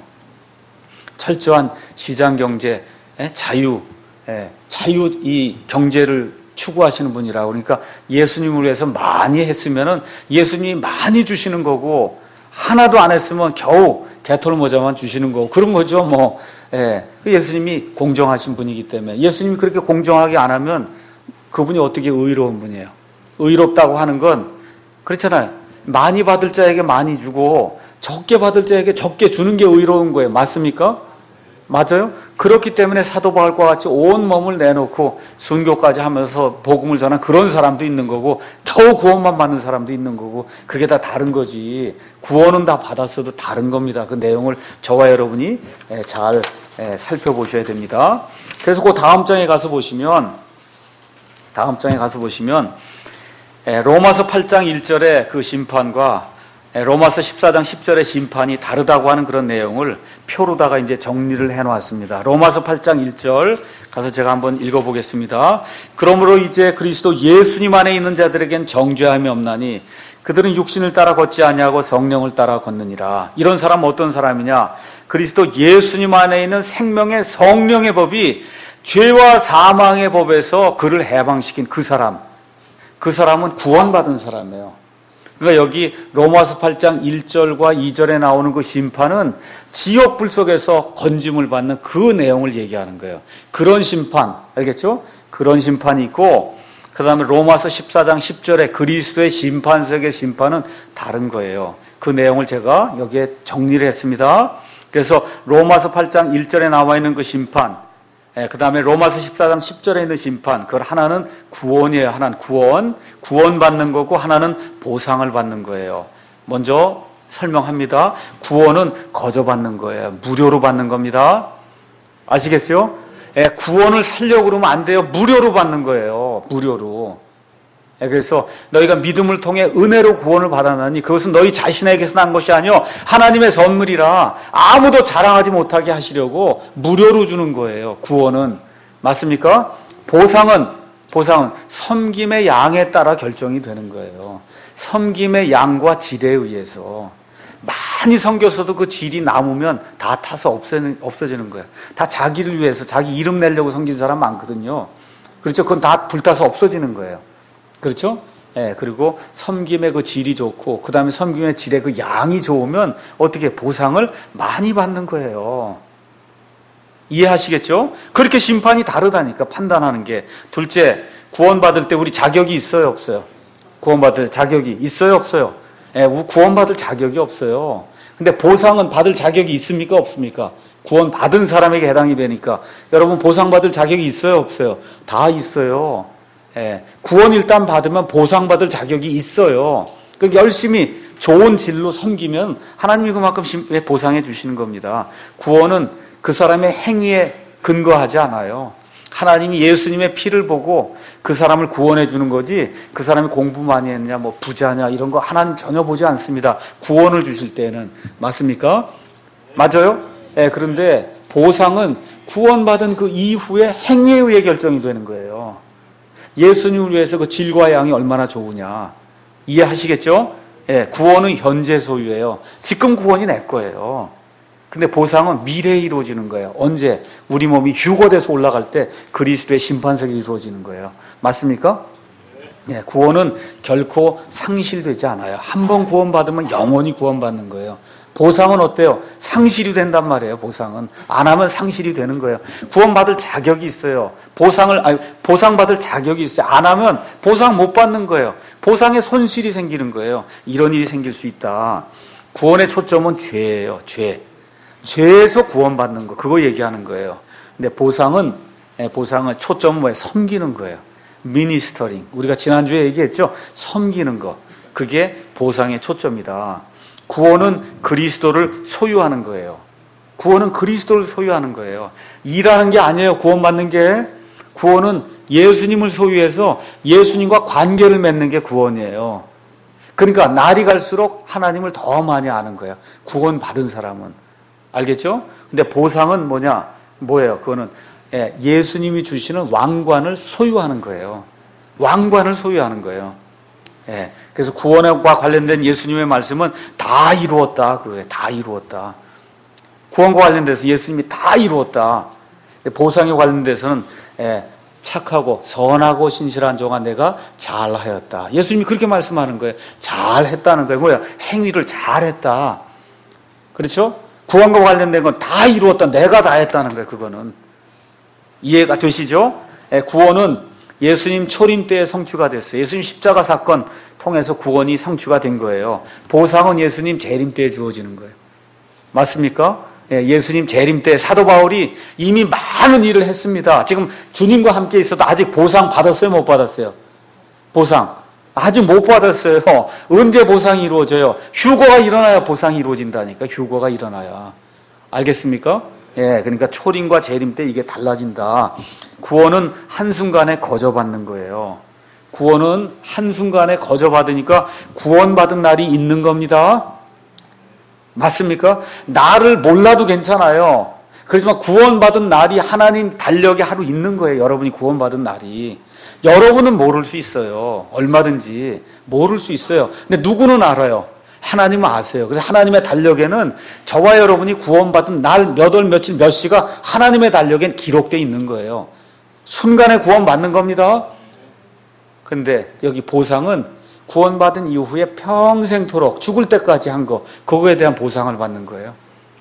철저한 시장경제, 자유, 자유 이 경제를 추구하시는 분이라고. 그러니까 예수님을 위해서 많이 했으면은 예수님이 많이 주시는 거고, 하나도 안 했으면 겨우 개털모자만 주시는 거고 그런 거죠. 뭐 예. 예수님이 공정하신 분이기 때문에. 예수님이 그렇게 공정하게 안 하면 그분이 어떻게 의로운 분이에요? 의롭다고 하는 건 그렇잖아요. 많이 받을 자에게 많이 주고 적게 받을 자에게 적게 주는 게 의로운 거예요. 맞습니까? 맞아요? 그렇기 때문에 사도 바울과 같이 온 몸을 내놓고 순교까지 하면서 복음을 전한 그런 사람도 있는 거고, 겨우 구원만 받는 사람도 있는 거고, 그게 다 다른 거지. 구원은 다 받았어도 다른 겁니다. 그 내용을 저와 여러분이 잘 살펴보셔야 됩니다. 그래서 그 다음 장에 가서 보시면 다음 장에 가서 보시면 로마서 팔 장 일 절의 그 심판과 로마서 십사 장 십 절의 심판이 다르다고 하는 그런 내용을 표로다가 이제 정리를 해놓았습니다. 로마서 팔 장 일 절 가서 제가 한번 읽어보겠습니다. 그러므로 이제 그리스도 예수님 안에 있는 자들에겐 정죄함이 없나니 그들은 육신을 따라 걷지 아니하고 성령을 따라 걷느니라. 이런 사람은 어떤 사람이냐? 그리스도 예수님 안에 있는 생명의 성령의 법이 죄와 사망의 법에서 그를 해방시킨 그 사람, 그 사람은 구원받은 사람이에요. 그러니까 여기 로마서 팔 장 일 절과 이 절에 나오는 그 심판은 지옥불 속에서 건짐을 받는 그 내용을 얘기하는 거예요. 그런 심판, 알겠죠? 그런 심판이 있고, 그 다음에 로마서 십사 장 십 절에 그리스도의 심판석의 심판은 다른 거예요. 그 내용을 제가 여기에 정리를 했습니다. 그래서 로마서 팔 장 일 절에 나와 있는 그 심판, 그 다음에 로마서 십사 장 십 절에 있는 심판, 그걸 하나는 구원이에요. 하나는 구원, 구원받는 거고 하나는 보상을 받는 거예요. 먼저 설명합니다. 구원은 거저 받는 거예요. 무료로 받는 겁니다. 아시겠어요? 예, 구원을 살려고 그러면 안 돼요. 무료로 받는 거예요. 무료로. 예, 그래서 너희가 믿음을 통해 은혜로 구원을 받았나니 그것은 너희 자신에게서 난 것이 아니요 하나님의 선물이라 아무도 자랑하지 못하게 하시려고 무료로 주는 거예요. 구원은. 맞습니까? 보상은 보상은 섬김의 양에 따라 결정이 되는 거예요. 섬김의 양과 질에 의해서. 많이 섬겼어도 그 질이 남으면 다 타서 없애는, 없어지는 거예요. 다 자기를 위해서 자기 이름 내려고 섬긴 사람 많거든요. 그렇죠? 그건 다 불타서 없어지는 거예요. 그렇죠? 예, 그리고 섬김의 그 질이 좋고 그 다음에 섬김의 질의 그 양이 좋으면 어떻게 보상을 많이 받는 거예요. 이해하시겠죠? 그렇게 심판이 다르다니까 판단하는 게. 둘째, 구원받을 때 우리 자격이 있어요 없어요? 구원받을 자격이 있어요 없어요? 예, 구원받을 자격이 없어요. 근데 보상은 받을 자격이 있습니까 없습니까? 구원 받은 사람에게 해당이 되니까. 여러분 보상받을 자격이 있어요 없어요? 다 있어요. 예, 구원 일단 받으면 보상받을 자격이 있어요. 그러니까 열심히 좋은 질로 섬기면 하나님이 그만큼 보상해 주시는 겁니다. 구원은 그 사람의 행위에 근거하지 않아요. 하나님이 예수님의 피를 보고 그 사람을 구원해 주는 거지 그 사람이 공부 많이 했냐 뭐 부자냐 이런 거 하나님 전혀 보지 않습니다. 구원을 주실 때는. 맞습니까? 맞아요? 예, 그런데 보상은 구원받은 그 이후에 행위에 의해 결정이 되는 거예요. 예수님을 위해서 그 질과 양이 얼마나 좋으냐. 이해하시겠죠? 예, 구원은 현재 소유예요. 지금 구원이 내 거예요. 근데 보상은 미래에 이루어지는 거예요. 언제? 우리 몸이 휴거돼서 올라갈 때 그리스도의 심판석이 이루어지는 거예요. 맞습니까? 예, 구원은 결코 상실되지 않아요. 한 번 구원받으면 영원히 구원받는 거예요. 보상은 어때요? 상실이 된단 말이에요. 보상은 안 하면 상실이 되는 거예요. 구원받을 자격이 있어요. 보상을 아니, 보상받을 자격이 있어요. 안 하면 보상 못 받는 거예요. 보상에 손실이 생기는 거예요. 이런 일이 생길 수 있다. 구원의 초점은 죄예요. 죄. 죄에서 구원받는 거 그거 얘기하는 거예요. 근데 보상은 보상은 초점은 뭐예요? 섬기는 거예요. 미니스터링. 우리가 지난주에 얘기했죠. 섬기는 거. 그게 보상의 초점이다. 구원은 그리스도를 소유하는 거예요. 구원은 그리스도를 소유하는 거예요. 일하는 게 아니에요. 구원받는 게. 구원은 예수님을 소유해서 예수님과 관계를 맺는 게 구원이에요. 그러니까 날이 갈수록 하나님을 더 많이 아는 거예요. 구원받은 사람은. 알겠죠? 근데 보상은 뭐냐? 뭐예요? 그거는 예수님이 주시는 왕관을 소유하는 거예요. 왕관을 소유하는 거예요. 예. 그래서 구원과 관련된 예수님의 말씀은 다 이루었다. 그거예요. 다 이루었다. 구원과 관련돼서 예수님이 다 이루었다. 보상에 관련돼서는 예, 착하고 선하고 신실한 종아 내가 잘하였다. 예수님이 그렇게 말씀하는 거예요. 잘했다는 거예요. 뭐야? 행위를 잘했다. 그렇죠? 구원과 관련된 건 다 이루었다. 내가 다 했다는 거예요. 그거는. 이해가 되시죠? 예, 구원은 예수님 초림 때에 성취가 됐어요. 예수님 십자가 사건 통해서 구원이 성취가 된 거예요. 보상은 예수님 재림 때에 주어지는 거예요. 맞습니까? 예, 예수님 재림 때 사도 바울이 이미 많은 일을 했습니다. 지금 주님과 함께 있어도 아직 보상 받았어요? 못 받았어요? 보상. 아직 못 받았어요. 언제 보상이 이루어져요? 휴거가 일어나야 보상이 이루어진다니까. 휴거가 일어나야. 알겠습니까? 예, 그러니까 초림과 재림 때 이게 달라진다. 구원은 한순간에 거저받는 거예요. 구원은 한순간에 거저받으니까 구원받은 날이 있는 겁니다. 맞습니까? 나를 몰라도 괜찮아요. 그렇지만 구원받은 날이 하나님 달력에 하루 있는 거예요. 여러분이 구원받은 날이. 여러분은 모를 수 있어요. 얼마든지 모를 수 있어요. 근데 누구는 알아요? 하나님은 아세요. 그래서 하나님의 달력에는 저와 여러분이 구원받은 날, 몇 월, 며칠, 몇 시가 하나님의 달력엔 기록되어 있는 거예요. 순간에 구원받는 겁니다. 근데 여기 보상은 구원받은 이후에 평생토록 죽을 때까지 한 거, 그거에 대한 보상을 받는 거예요.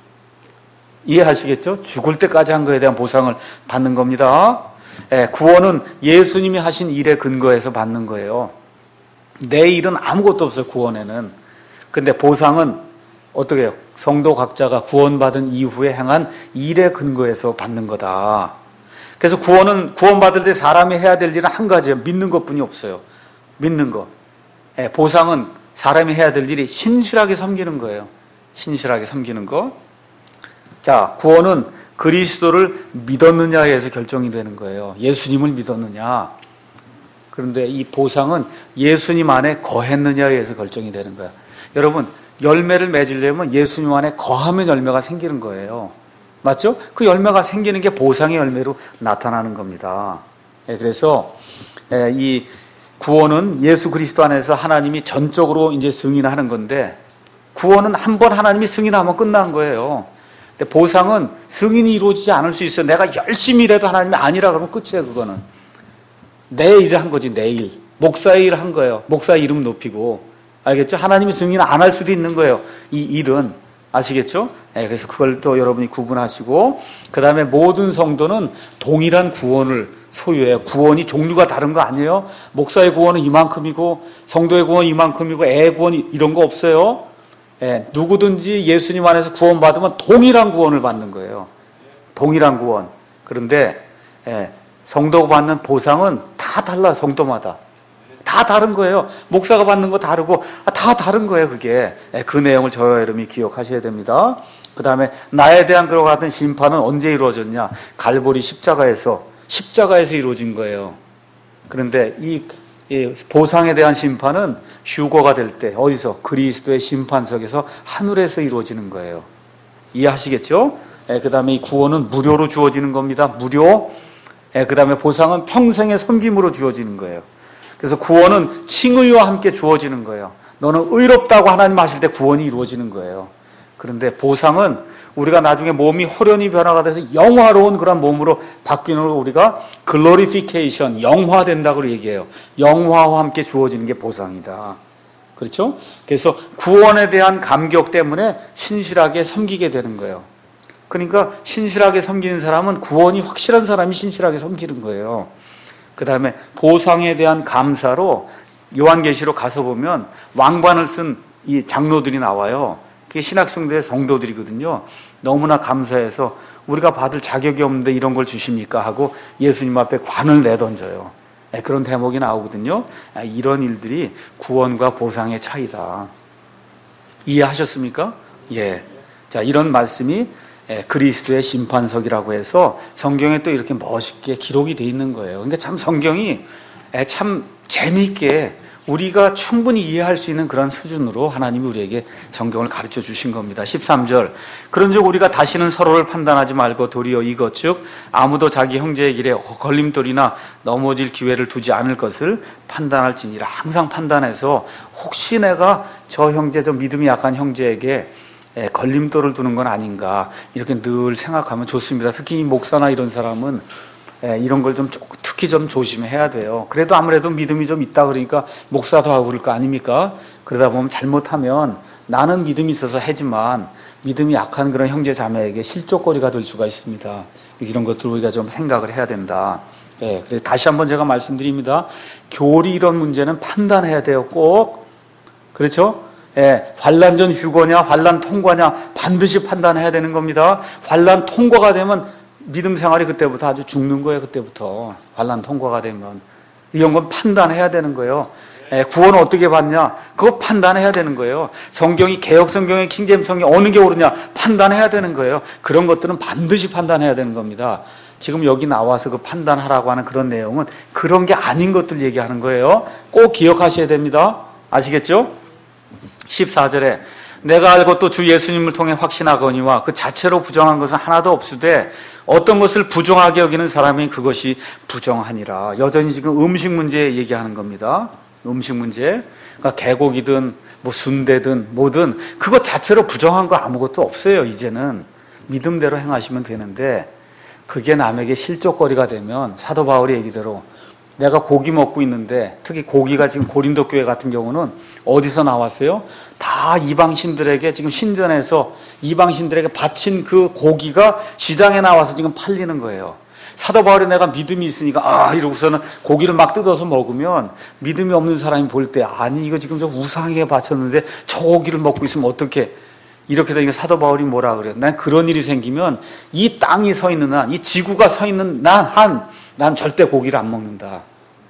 이해하시겠죠? 죽을 때까지 한 거에 대한 보상을 받는 겁니다. 예, 구원은 예수님이 하신 일에 근거해서 받는 거예요. 내 일은 아무것도 없어요, 구원에는. 근데 보상은 어떻게 해요? 성도 각자가 구원받은 이후에 행한 일에 근거해서 받는 거다. 그래서 구원은, 구원받을 때 사람이 해야 될 일은 한 가지예요. 믿는 것뿐이 없어요. 믿는 거. 예, 보상은 사람이 해야 될 일이 신실하게 섬기는 거예요. 신실하게 섬기는 거. 자, 구원은 그리스도를 믿었느냐에 의해서 결정이 되는 거예요. 예수님을 믿었느냐. 그런데 이 보상은 예수님 안에 거했느냐에 의해서 결정이 되는 거예요. 여러분, 열매를 맺으려면 예수님 안에 거하면 열매가 생기는 거예요. 맞죠? 그 열매가 생기는 게 보상의 열매로 나타나는 겁니다. 예, 그래서 예, 이 구원은 예수 그리스도 안에서 하나님이 전적으로 이제 승인하는 건데, 구원은 한 번 하나님이 승인하면 끝난 거예요. 근데 보상은 승인이 이루어지지 않을 수 있어요. 내가 열심히 일해도 하나님이 아니라 그러면 끝이에요. 그거는 내 일을 한 거지. 내 일, 목사의 일을 한 거예요. 목사의 이름 높이고. 알겠죠? 하나님이 승인 안 할 수도 있는 거예요. 이 일은. 아시겠죠? 네, 그래서 그걸 또 여러분이 구분하시고, 그 다음에 모든 성도는 동일한 구원을 소유해요. 구원이 종류가 다른 거 아니에요? 목사의 구원은 이만큼이고, 성도의 구원은 이만큼이고, 애의 구원이 이런 거 없어요. 예, 누구든지 예수님 안에서 구원받으면 동일한 구원을 받는 거예요. 동일한 구원. 그런데 예, 성도가 받는 보상은 다 달라. 성도마다 다 다른 거예요. 목사가 받는 거 다르고 아, 다 다른 거예요. 그게 예, 그 내용을 저와 여러분이 기억하셔야 됩니다. 그 다음에 나에 대한 그와 같은 심판은 언제 이루어졌냐? 갈보리 십자가에서 십자가에서 이루어진 거예요. 그런데 이 보상에 대한 심판은 휴거가 될 때 어디서? 그리스도의 심판석에서 하늘에서 이루어지는 거예요. 이해하시겠죠? 예, 그 다음에 이 구원은 무료로 주어지는 겁니다. 무료. 예, 그 다음에 보상은 평생의 섬김으로 주어지는 거예요. 그래서 구원은 칭의와 함께 주어지는 거예요. 너는 의롭다고 하나님 하실 때 구원이 이루어지는 거예요. 그런데 보상은 우리가 나중에 몸이 호련히 변화가 돼서 영화로운 그런 몸으로 바뀌는 걸 우리가 글로리피케이션, 영화된다고 얘기해요. 영화와 함께 주어지는 게 보상이다. 그렇죠? 그래서 구원에 대한 감격 때문에 신실하게 섬기게 되는 거예요. 그러니까 신실하게 섬기는 사람은 구원이 확실한 사람이 신실하게 섬기는 거예요. 그 다음에 보상에 대한 감사로 요한계시록 가서 보면 왕관을 쓴 이 장로들이 나와요. 그게 신학생들의 성도들이거든요. 너무나 감사해서 우리가 받을 자격이 없는데 이런 걸 주십니까? 하고 예수님 앞에 관을 내던져요. 그런 대목이 나오거든요. 이런 일들이 구원과 보상의 차이다. 이해하셨습니까? 예. 자, 이런 말씀이 그리스도의 심판석이라고 해서 성경에 또 이렇게 멋있게 기록이 돼 있는 거예요. 그러니까 참 성경이 참 재미있게 우리가 충분히 이해할 수 있는 그런 수준으로 하나님이 우리에게 성경을 가르쳐 주신 겁니다. 십삼 절. 그런즉 우리가 다시는 서로를 판단하지 말고 도리어 이것 즉 아무도 자기 형제의 길에 걸림돌이나 넘어질 기회를 두지 않을 것을 판단할지니라. 항상 판단해서 혹시 내가 저 형제, 저 믿음이 약한 형제에게 걸림돌을 두는 건 아닌가 이렇게 늘 생각하면 좋습니다. 특히 이 목사나 이런 사람은 이런 걸 좀 특히 좀 조심해야 돼요. 그래도 아무래도 믿음이 좀 있다 그러니까 목사도 하고 그럴 거 아닙니까? 그러다 보면 잘못하면 나는 믿음이 있어서 하지만 믿음이 약한 그런 형제 자매에게 실족거리가 될 수가 있습니다. 이런 것들 우리가 좀 생각을 해야 된다. 예, 그래서 다시 한번 제가 말씀드립니다. 교리 이런 문제는 판단해야 돼요. 꼭. 그렇죠? 예, 환난 전 휴거냐 환난 통과냐 반드시 판단해야 되는 겁니다. 환난 통과가 되면 믿음 생활이 그때부터 아주 죽는 거예요. 그때부터 환난 통과가 되면 이런 건 판단해야 되는 거예요. 구원을 어떻게 받냐? 그거 판단해야 되는 거예요. 성경이 개혁 성경에 킹제임스 성경이 어느 게 옳으냐? 판단해야 되는 거예요. 그런 것들은 반드시 판단해야 되는 겁니다. 지금 여기 나와서 그 판단하라고 하는 그런 내용은 그런 게 아닌 것들 얘기하는 거예요. 꼭 기억하셔야 됩니다. 아시겠죠? 십사 절에 내가 알고 또 주 예수님을 통해 확신하거니와 그 자체로 부정한 것은 하나도 없으되 어떤 것을 부정하게 여기는 사람이 그것이 부정하니라. 여전히 지금 음식 문제 얘기하는 겁니다. 음식 문제. 그러니까 개고기든 뭐 순대든 뭐든 그것 자체로 부정한 거 아무것도 없어요. 이제는 믿음대로 행하시면 되는데 그게 남에게 실족거리가 되면 사도 바울의 얘기대로 내가 고기 먹고 있는데 특히 고기가 지금 고린도 교회 같은 경우는 어디서 나왔어요? 다 이방신들에게 지금 신전에서 이방신들에게 바친 그 고기가 시장에 나와서 지금 팔리는 거예요. 사도 바울이 내가 믿음이 있으니까 아 이러고서는 고기를 막 뜯어서 먹으면 믿음이 없는 사람이 볼 때 아니 이거 지금 저 우상에게 바쳤는데 저 고기를 먹고 있으면 어떻게 이렇게 되니까 사도 바울이 뭐라 그래요? 난 그런 일이 생기면 이 땅이 서 있는 한, 이 지구가 서 있는 난 한, 난 절대 고기를 안 먹는다.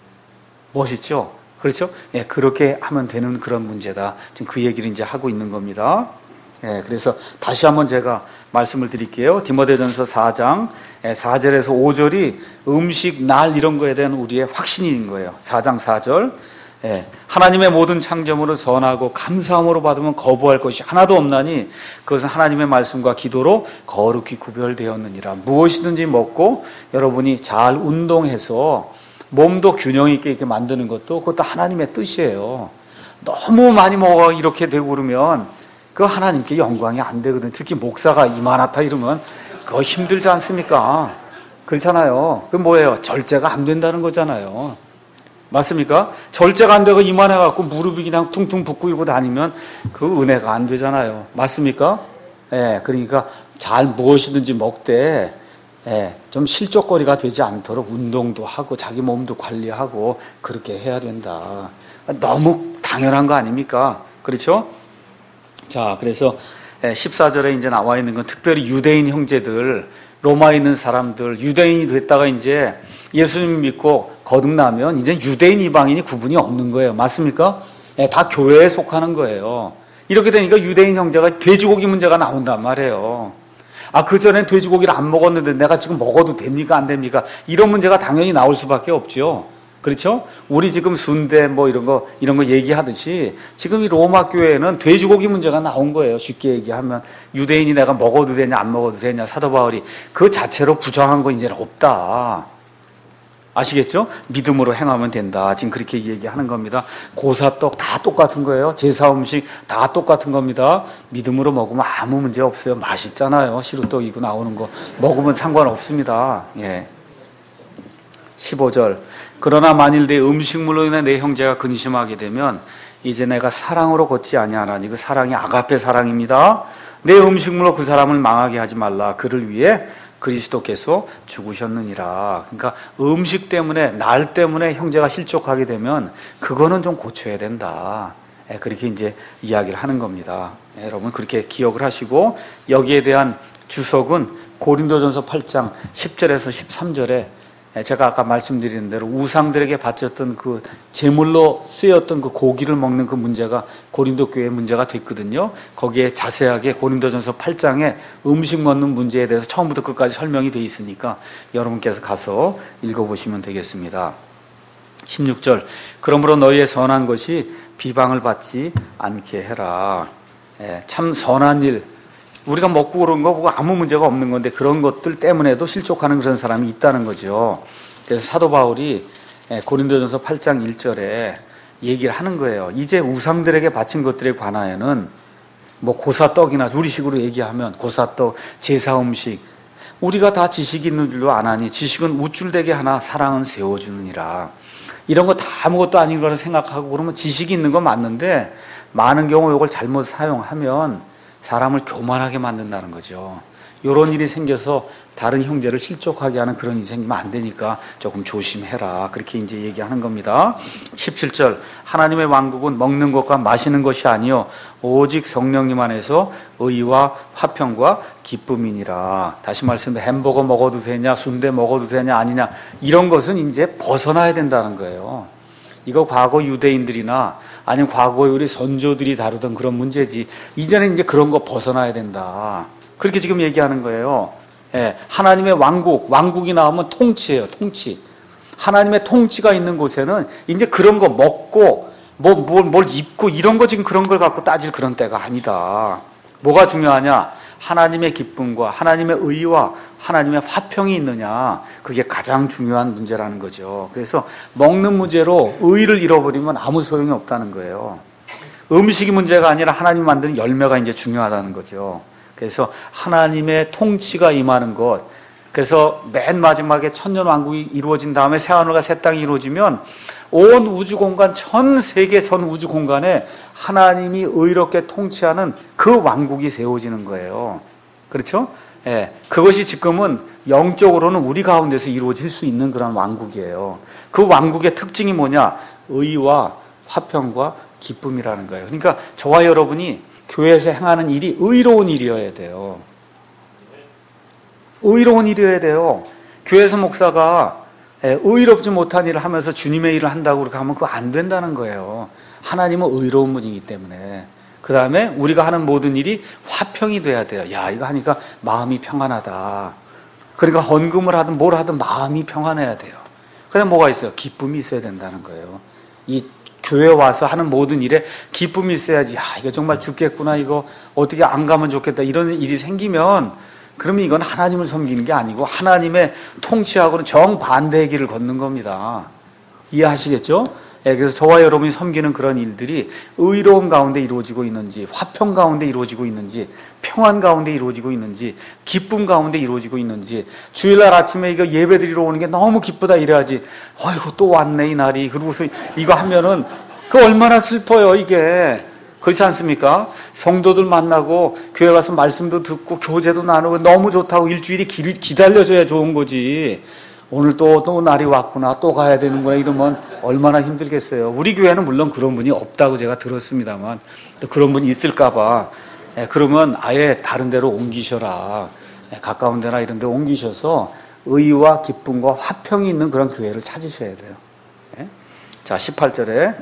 멋있죠? 그렇죠? 예, 그렇게 하면 되는 그런 문제다. 지금 그 얘기를 이제 하고 있는 겁니다. 예, 그래서 다시 한번 제가 말씀을 드릴게요. 디모데전서 사 장 사 절에서 오 절이 음식, 날 이런 거에 대한 우리의 확신인 거예요. 사 장 사 절. 예, 하나님의 모든 창조물을 선하고 감사함으로 받으면 거부할 것이 하나도 없나니 그것은 하나님의 말씀과 기도로 거룩히 구별되었느니라. 무엇이든지 먹고 여러분이 잘 운동해서 몸도 균형 있게 이렇게 만드는 것도 그것도 하나님의 뜻이에요. 너무 많이 먹어 이렇게 되고 그러면 그거 하나님께 영광이 안 되거든요. 특히 목사가 이만하다 이러면 그거 힘들지 않습니까? 그렇잖아요. 그 뭐예요? 절제가 안 된다는 거잖아요. 맞습니까? 절제가 안 되고 이만해갖고 무릎이 그냥 퉁퉁 붓고 이러고 다니면 그 은혜가 안 되잖아요. 맞습니까? 예, 그러니까 잘 무엇이든지 먹되, 예, 좀 실족거리가 되지 않도록 운동도 하고 자기 몸도 관리하고 그렇게 해야 된다. 너무 당연한 거 아닙니까? 그렇죠? 자, 그래서 십사 절에 이제 나와 있는 건 특별히 유대인 형제들, 로마에 있는 사람들, 유대인이 됐다가 이제 예수님 믿고 거듭나면 이제 유대인 이방인이 구분이 없는 거예요. 맞습니까? 예, 다 교회에 속하는 거예요. 이렇게 되니까 유대인 형제가 돼지고기 문제가 나온단 말이에요. 아, 그전에 돼지고기를 안 먹었는데 내가 지금 먹어도 됩니까? 안 됩니까? 이런 문제가 당연히 나올 수밖에 없죠. 그렇죠? 우리 지금 순대 뭐 이런 거, 이런 거 얘기하듯이 지금 이 로마 교회에는 돼지고기 문제가 나온 거예요. 쉽게 얘기하면. 유대인이 내가 먹어도 되냐, 안 먹어도 되냐. 사도 바울이 그 자체로 부정한 거 이제는 없다. 아시겠죠? 믿음으로 행하면 된다. 지금 그렇게 얘기하는 겁니다. 고사떡 다 똑같은 거예요. 제사 음식 다 똑같은 겁니다. 믿음으로 먹으면 아무 문제 없어요. 맛있잖아요. 시루떡이고 나오는 거. 먹으면 상관없습니다. 예. 십오 절. 그러나 만일 내 음식물로 인해 내 형제가 근심하게 되면 이제 내가 사랑으로 걷지 아니하나니 그 사랑이 아가페 사랑입니다. 내 음식물로 그 사람을 망하게 하지 말라. 그를 위해 그리스도께서 죽으셨느니라. 그러니까 음식 때문에, 날 때문에 형제가 실족하게 되면 그거는 좀 고쳐야 된다. 그렇게 이제 이야기를 하는 겁니다. 여러분 그렇게 기억을 하시고 여기에 대한 주석은 고린도전서 팔 장 십 절에서 십삼 절에 제가 아까 말씀드린 대로 우상들에게 바쳤던 그 제물로 쓰였던 그 고기를 먹는 그 문제가 고린도 교회의 문제가 됐거든요. 거기에 자세하게 고린도전서 팔 장에 음식 먹는 문제에 대해서 처음부터 끝까지 설명이 되어 있으니까 여러분께서 가서 읽어보시면 되겠습니다. 십육 절. 그러므로 너희의 선한 것이 비방을 받지 않게 해라. 예, 참 선한 일, 우리가 먹고 그런 거 보고 아무 문제가 없는 건데 그런 것들 때문에도 실족하는 그런 사람이 있다는 거죠. 그래서 사도 바울이 고린도전서 팔 장 일 절에 얘기를 하는 거예요. 이제 우상들에게 바친 것들에 관하여는 뭐 고사떡이나 우리식으로 얘기하면 고사떡, 제사 음식, 우리가 다 지식이 있는 줄로 아나니 지식은 우쭐대게 하나 사랑은 세워주느니라. 이런 거 다 아무것도 아닌 거라 생각하고 그러면 지식이 있는 건 맞는데 많은 경우 이걸 잘못 사용하면 사람을 교만하게 만든다는 거죠. 이런 일이 생겨서 다른 형제를 실족하게 하는 그런 일이 생기면 안 되니까 조금 조심해라. 그렇게 이제 얘기하는 겁니다. 십칠 절. 하나님의 왕국은 먹는 것과 마시는 것이 아니요 오직 성령님 안에서 의와 화평과 기쁨이니라. 다시 말씀해 햄버거 먹어도 되냐, 순대 먹어도 되냐, 아니냐, 이런 것은 이제 벗어나야 된다는 거예요. 이거 과거 유대인들이나 아니면 과거에 우리 선조들이 다루던 그런 문제지. 이제는 이제 그런 거 벗어나야 된다. 그렇게 지금 얘기하는 거예요. 예, 하나님의 왕국, 왕국이 나오면 통치예요, 통치. 하나님의 통치가 있는 곳에는 이제 그런 거 먹고 뭐, 뭘, 뭘 입고 이런 거 지금 그런 걸 갖고 따질 그런 때가 아니다. 뭐가 중요하냐? 하나님의 기쁨과 하나님의 의와 하나님의 화평이 있느냐. 그게 가장 중요한 문제라는 거죠. 그래서 먹는 문제로 의를 잃어버리면 아무 소용이 없다는 거예요. 음식이 문제가 아니라 하나님 만드는 열매가 이제 중요하다는 거죠. 그래서 하나님의 통치가 임하는 것. 그래서 맨 마지막에 천년왕국이 이루어진 다음에 새하늘과 새 땅이 이루어지면 온 우주공간, 전 세계 전 우주공간에 하나님이 의롭게 통치하는 그 왕국이 세워지는 거예요. 그렇죠? 예, 그것이 지금은 영적으로는 우리 가운데서 이루어질 수 있는 그런 왕국이에요. 그 왕국의 특징이 뭐냐? 의와 화평과 기쁨이라는 거예요. 그러니까 저와 여러분이 교회에서 행하는 일이 의로운 일이어야 돼요. 의로운 일이어야 돼요. 교회에서 목사가 의롭지 못한 일을 하면서 주님의 일을 한다고 그렇게 하면 그거 안 된다는 거예요. 하나님은 의로운 분이기 때문에. 그 다음에 우리가 하는 모든 일이 화평이 돼야 돼요. 야, 이거 하니까 마음이 평안하다. 그러니까 헌금을 하든 뭘 하든 마음이 평안해야 돼요. 그다음에 뭐가 있어요? 기쁨이 있어야 된다는 거예요. 이 교회 와서 하는 모든 일에 기쁨이 있어야지. 야, 이거 정말 죽겠구나. 이거 어떻게 안 가면 좋겠다. 이런 일이 생기면 그러면 이건 하나님을 섬기는 게 아니고 하나님의 통치하고는 정반대의 길을 걷는 겁니다. 이해하시겠죠? 예, 그래서 저와 여러분이 섬기는 그런 일들이 의로움 가운데 이루어지고 있는지, 화평 가운데 이루어지고 있는지, 평안 가운데 이루어지고 있는지, 기쁨 가운데 이루어지고 있는지. 주일날 아침에 이거 예배 드리러 오는 게 너무 기쁘다 이래야지. 어이구 또 왔네 이 날이. 그러고서 이거 하면은 그 얼마나 슬퍼요 이게. 그렇지 않습니까? 성도들 만나고 교회 가서 말씀도 듣고 교제도 나누고 너무 좋다고 일주일이 기, 기다려줘야 좋은 거지. 오늘 또, 또 날이 왔구나, 또 가야 되는구나 이러면 얼마나 힘들겠어요. 우리 교회는 물론 그런 분이 없다고 제가 들었습니다만 또 그런 분이 있을까봐. 예, 그러면 아예 다른 데로 옮기셔라. 예, 가까운 데나 이런 데 옮기셔서 의와 기쁨과 화평이 있는 그런 교회를 찾으셔야 돼요. 예? 자, 십팔 절에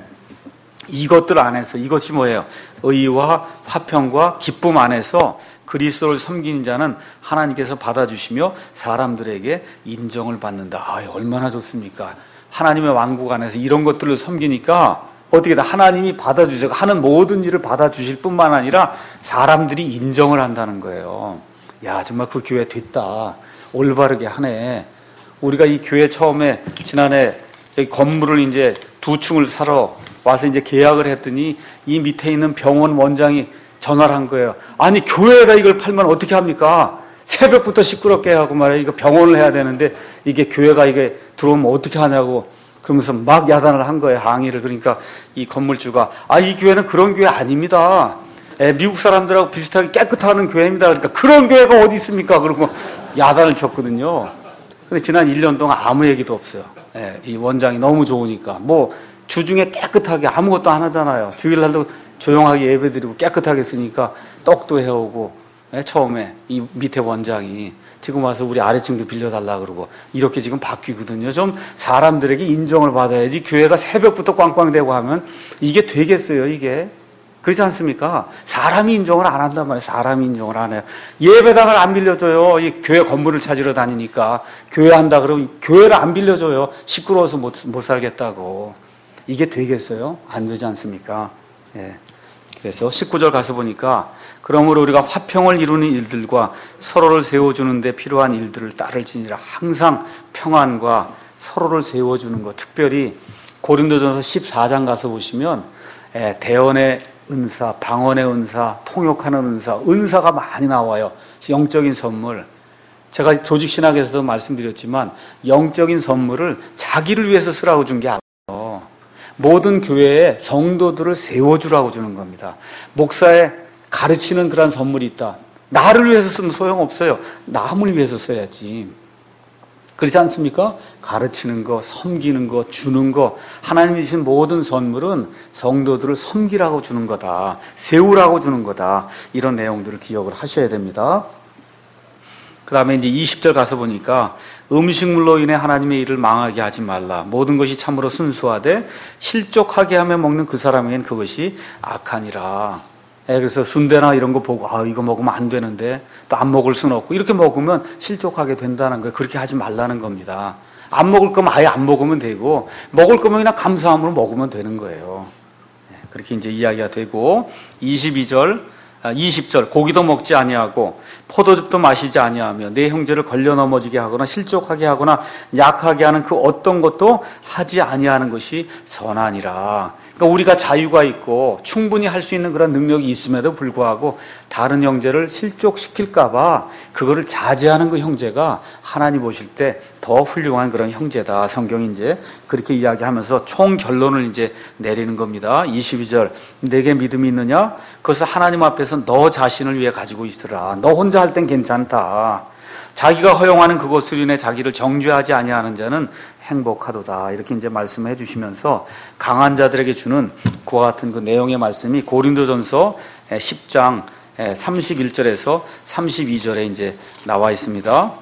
이것들 안에서, 이것이 뭐예요? 의와 화평과 기쁨 안에서 그리스도를 섬기는 자는 하나님께서 받아주시며 사람들에게 인정을 받는다. 아, 얼마나 좋습니까? 하나님의 왕국 안에서 이런 것들을 섬기니까 어떻게 다 하나님이 받아주세요. 하는 모든 일을 받아주실 뿐만 아니라 사람들이 인정을 한다는 거예요. 야, 정말 그 교회 됐다. 올바르게 하네. 우리가 이 교회 처음에 지난해 여기 건물을 이제 두 층을 사러 와서 이제 계약을 했더니 이 밑에 있는 병원 원장이 전화를 한 거예요. 아니, 교회에다 이걸 팔면 어떻게 합니까? 새벽부터 시끄럽게 하고 말이야. 이거 병원을 해야 되는데 이게 교회가 이게 들어오면 어떻게 하냐고 그러면서 막 야단을 한 거예요. 항의를. 그러니까 이 건물주가 아, 이 교회는 그런 교회 아닙니다. 에, 미국 사람들하고 비슷하게 깨끗하는 교회입니다. 그러니까 그런 교회가 어디 있습니까? 그러고 야단을 쳤거든요. 근데 지난 일 년 동안 아무 얘기도 없어요. 에, 이 원장이 너무 좋으니까. 뭐 주중에 깨끗하게 아무것도 안 하잖아요. 주일날도 조용하게 예배드리고 깨끗하게 쓰니까 떡도 해오고. 예, 처음에 이 밑에 원장이 지금 와서 우리 아래층도 빌려달라 그러고 이렇게 지금 바뀌거든요. 좀 사람들에게 인정을 받아야지 교회가 새벽부터 꽝꽝대고 하면 이게 되겠어요, 이게. 그렇지 않습니까? 사람이 인정을 안 한단 말이에요. 사람이 인정을 안 해요. 예배당을 안 빌려줘요. 이 교회 건물을 찾으러 다니니까. 교회 한다 그러면 교회를 안 빌려줘요. 시끄러워서 못, 못 살겠다고. 이게 되겠어요? 안 되지 않습니까? 예. 그래서 십구 절 가서 보니까 그러므로 우리가 화평을 이루는 일들과 서로를 세워주는 데 필요한 일들을 따를지니라. 항상 평안과 서로를 세워주는 것. 특별히 고린도전서 십사 장 가서 보시면 예, 대언의 은사, 방언의 은사, 통역하는 은사, 은사가 많이 나와요. 영적인 선물. 제가 조직신학에서도 말씀드렸지만 영적인 선물을 자기를 위해서 쓰라고 준 게 아니에요. 모든 교회에 성도들을 세워주라고 주는 겁니다. 목사의 가르치는 그런 선물이 있다. 나를 위해서 쓰면 소용없어요. 남을 위해서 써야지. 그렇지 않습니까? 가르치는 거, 섬기는 거, 주는 거, 하나님이 주신 모든 선물은 성도들을 섬기라고 주는 거다. 세우라고 주는 거다. 이런 내용들을 기억을 하셔야 됩니다. 그 다음에 이제 이십 절 가서 보니까 음식물로 인해 하나님의 일을 망하게 하지 말라. 모든 것이 참으로 순수하되 실족하게 하며 먹는 그 사람에겐 그것이 악하니라. 예, 그래서 순대나 이런 거 보고 아 이거 먹으면 안 되는데 또 안 먹을 수는 없고 이렇게 먹으면 실족하게 된다는 거예요. 그렇게 하지 말라는 겁니다. 안 먹을 거면 아예 안 먹으면 되고 먹을 거면 그냥 감사함으로 먹으면 되는 거예요. 예, 그렇게 이제 이야기가 되고 이십이 절 이십 절 고기도 먹지 아니하고 포도즙도 마시지 아니하며 내 형제를 걸려 넘어지게 하거나 실족하게 하거나 약하게 하는 그 어떤 것도 하지 아니하는 것이 선하니라. 그러니까 우리가 자유가 있고 충분히 할 수 있는 그런 능력이 있음에도 불구하고 다른 형제를 실족시킬까 봐 그거를 자제하는 그 형제가 하나님 보실 때 더 훌륭한 그런 형제다. 성경이 이제 그렇게 이야기하면서 총 결론을 이제 내리는 겁니다. 이십이 절 내게 믿음이 있느냐? 그것을 하나님 앞에서 너 자신을 위해 가지고 있으라. 너 혼자 할 땐 괜찮다. 자기가 허용하는 그것으로 인해 자기를 정죄하지 아니하는 자는 행복하도다. 이렇게 이제 말씀해 주시면서 강한 자들에게 주는 그와 같은 그 내용의 말씀이 고린도전서 십 장 삼십일 절에서 삼십이 절에 이제 나와 있습니다.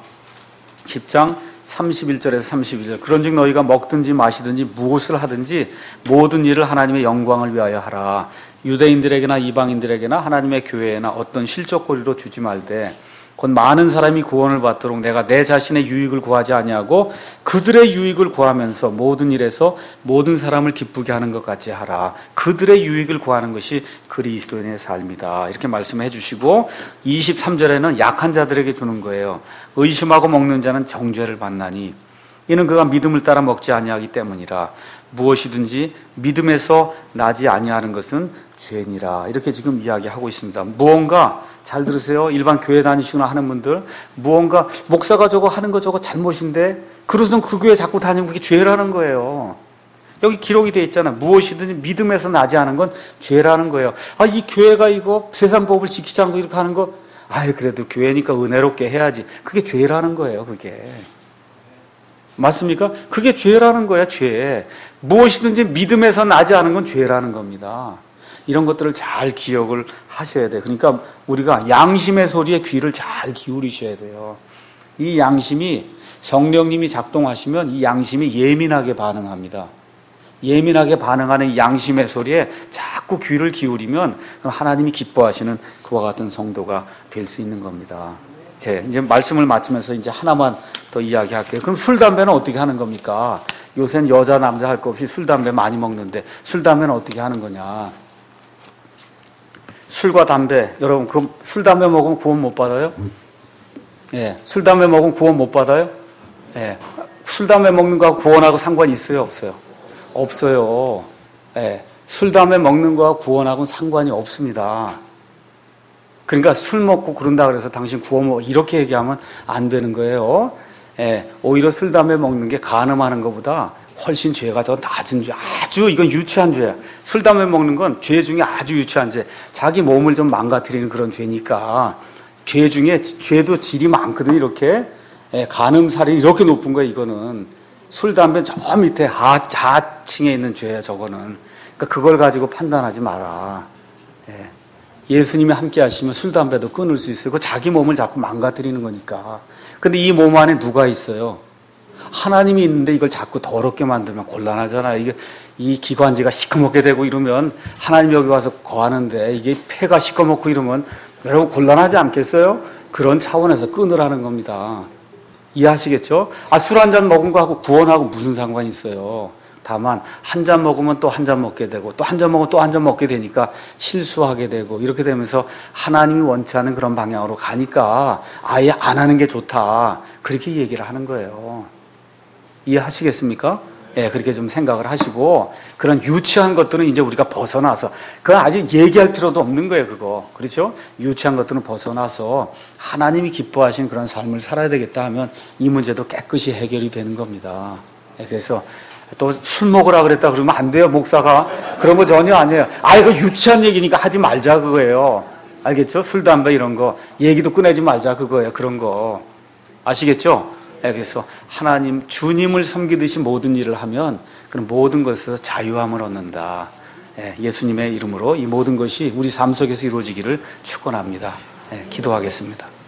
십 장 삼십일 절에서 삼십이 절 그런즉 너희가 먹든지 마시든지 무엇을 하든지 모든 일을 하나님의 영광을 위하여 하라. 유대인들에게나 이방인들에게나 하나님의 교회에나 어떤 실족거리로 주지 말되 곧 많은 사람이 구원을 받도록 내가 내 자신의 유익을 구하지 아니하고 그들의 유익을 구하면서 모든 일에서 모든 사람을 기쁘게 하는 것 같이 하라. 그들의 유익을 구하는 것이 그리스도인의 삶이다. 이렇게 말씀해 주시고 이십삼 절에는 약한 자들에게 주는 거예요. 의심하고 먹는 자는 정죄를 받나니 이는 그가 믿음을 따라 먹지 아니하기 때문이라. 무엇이든지 믿음에서 나지 아니하는 것은 죄니라. 이렇게 지금 이야기하고 있습니다. 무언가 잘 들으세요. 일반 교회 다니시거나 하는 분들 무언가 목사가 저거 하는 거 저거 잘못인데 그러고선 그 교회 자꾸 다니면 그게 죄라는 거예요. 여기 기록이 되어 있잖아요. 무엇이든지 믿음에서 나지 않은 건 죄라는 거예요. 아, 이 교회가 이거 세상 법을 지키지 않고 이렇게 하는 거 아이 그래도 교회니까 은혜롭게 해야지. 그게 죄라는 거예요. 그게 맞습니까? 그게 죄라는 거야. 죄. 무엇이든지 믿음에서 나지 않은 건 죄라는 겁니다. 이런 것들을 잘 기억을 하셔야 돼요. 그러니까 우리가 양심의 소리에 귀를 잘 기울이셔야 돼요. 이 양심이 성령님이 작동하시면 이 양심이 예민하게 반응합니다. 예민하게 반응하는 양심의 소리에 자꾸 귀를 기울이면 하나님이 기뻐하시는 그와 같은 성도가 될 수 있는 겁니다. 제 이제 말씀을 마치면서 이제 하나만 더 이야기할게요. 그럼 술, 담배는 어떻게 하는 겁니까? 요새는 여자, 남자 할 거 없이 술, 담배 많이 먹는데 술, 담배는 어떻게 하는 거냐? 술과 담배, 여러분, 그 술, 담배 먹으면 구원 못 받아요? 예. 술, 담배 먹으면 구원 못 받아요? 예. 술, 담배 먹는 거하고 구원하고 상관이 있어요? 없어요? 없어요. 예. 술, 담배 먹는 거하고 구원하고는 상관이 없습니다. 그러니까 술 먹고 그런다 그래서 당신 구원 뭐 이렇게 얘기하면 안 되는 거예요. 예. 오히려 술, 담배 먹는 게 간음하는 것보다 훨씬 죄가 더 낮은 죄, 아주 이건 유치한 죄야. 술, 담배 먹는 건 죄 중에 아주 유치한 죄. 자기 몸을 좀 망가뜨리는 그런 죄니까. 죄 중에 죄도 질이 많거든. 이렇게 예, 간음, 살인 이렇게 높은 거야. 이거는 술, 담배 저 밑에 하, 하층에 있는 죄야. 저거는. 그러니까 그걸 가지고 판단하지 마라. 예. 예수님이 함께 하시면 술, 담배도 끊을 수 있어요. 그 자기 몸을 자꾸 망가뜨리는 거니까. 근데 이 몸 안에 누가 있어요? 하나님이 있는데 이걸 자꾸 더럽게 만들면 곤란하잖아요. 이게 이 기관지가 시커멓게 되고 이러면 하나님 여기 와서 거하는데 이게 폐가 시커멓고 이러면 여러분 곤란하지 않겠어요? 그런 차원에서 끊으라는 겁니다. 이해하시겠죠? 아, 술 한 잔 먹은 거하고 구원하고 무슨 상관이 있어요? 다만 한 잔 먹으면 또 한 잔 먹게 되고 또 한 잔 먹으면 또 한 잔 먹게 되니까 실수하게 되고 이렇게 되면서 하나님이 원치 않은 그런 방향으로 가니까 아예 안 하는 게 좋다. 그렇게 얘기를 하는 거예요. 이해하시겠습니까? 예, 그렇게 좀 생각을 하시고 그런 유치한 것들은 이제 우리가 벗어나서 그건 아직 얘기할 필요도 없는 거예요, 그거. 그렇죠? 유치한 것들은 벗어나서 하나님이 기뻐하시는 그런 삶을 살아야 되겠다 하면 이 문제도 깨끗이 해결이 되는 겁니다. 예, 그래서 또 술 먹으라 그랬다 그러면 안 돼요, 목사가. 그런 거 전혀 아니에요. 아, 이거 유치한 얘기니까 하지 말자 그거예요. 알겠죠? 술, 담배 이런 거 얘기도 꺼내지 말자 그거예요. 그런 거. 아시겠죠? 그래서 하나님, 주님을 섬기듯이 모든 일을 하면 그런 모든 것에서 자유함을 얻는다. 예수님의 이름으로 이 모든 것이 우리 삶 속에서 이루어지기를 축원합니다. 기도하겠습니다.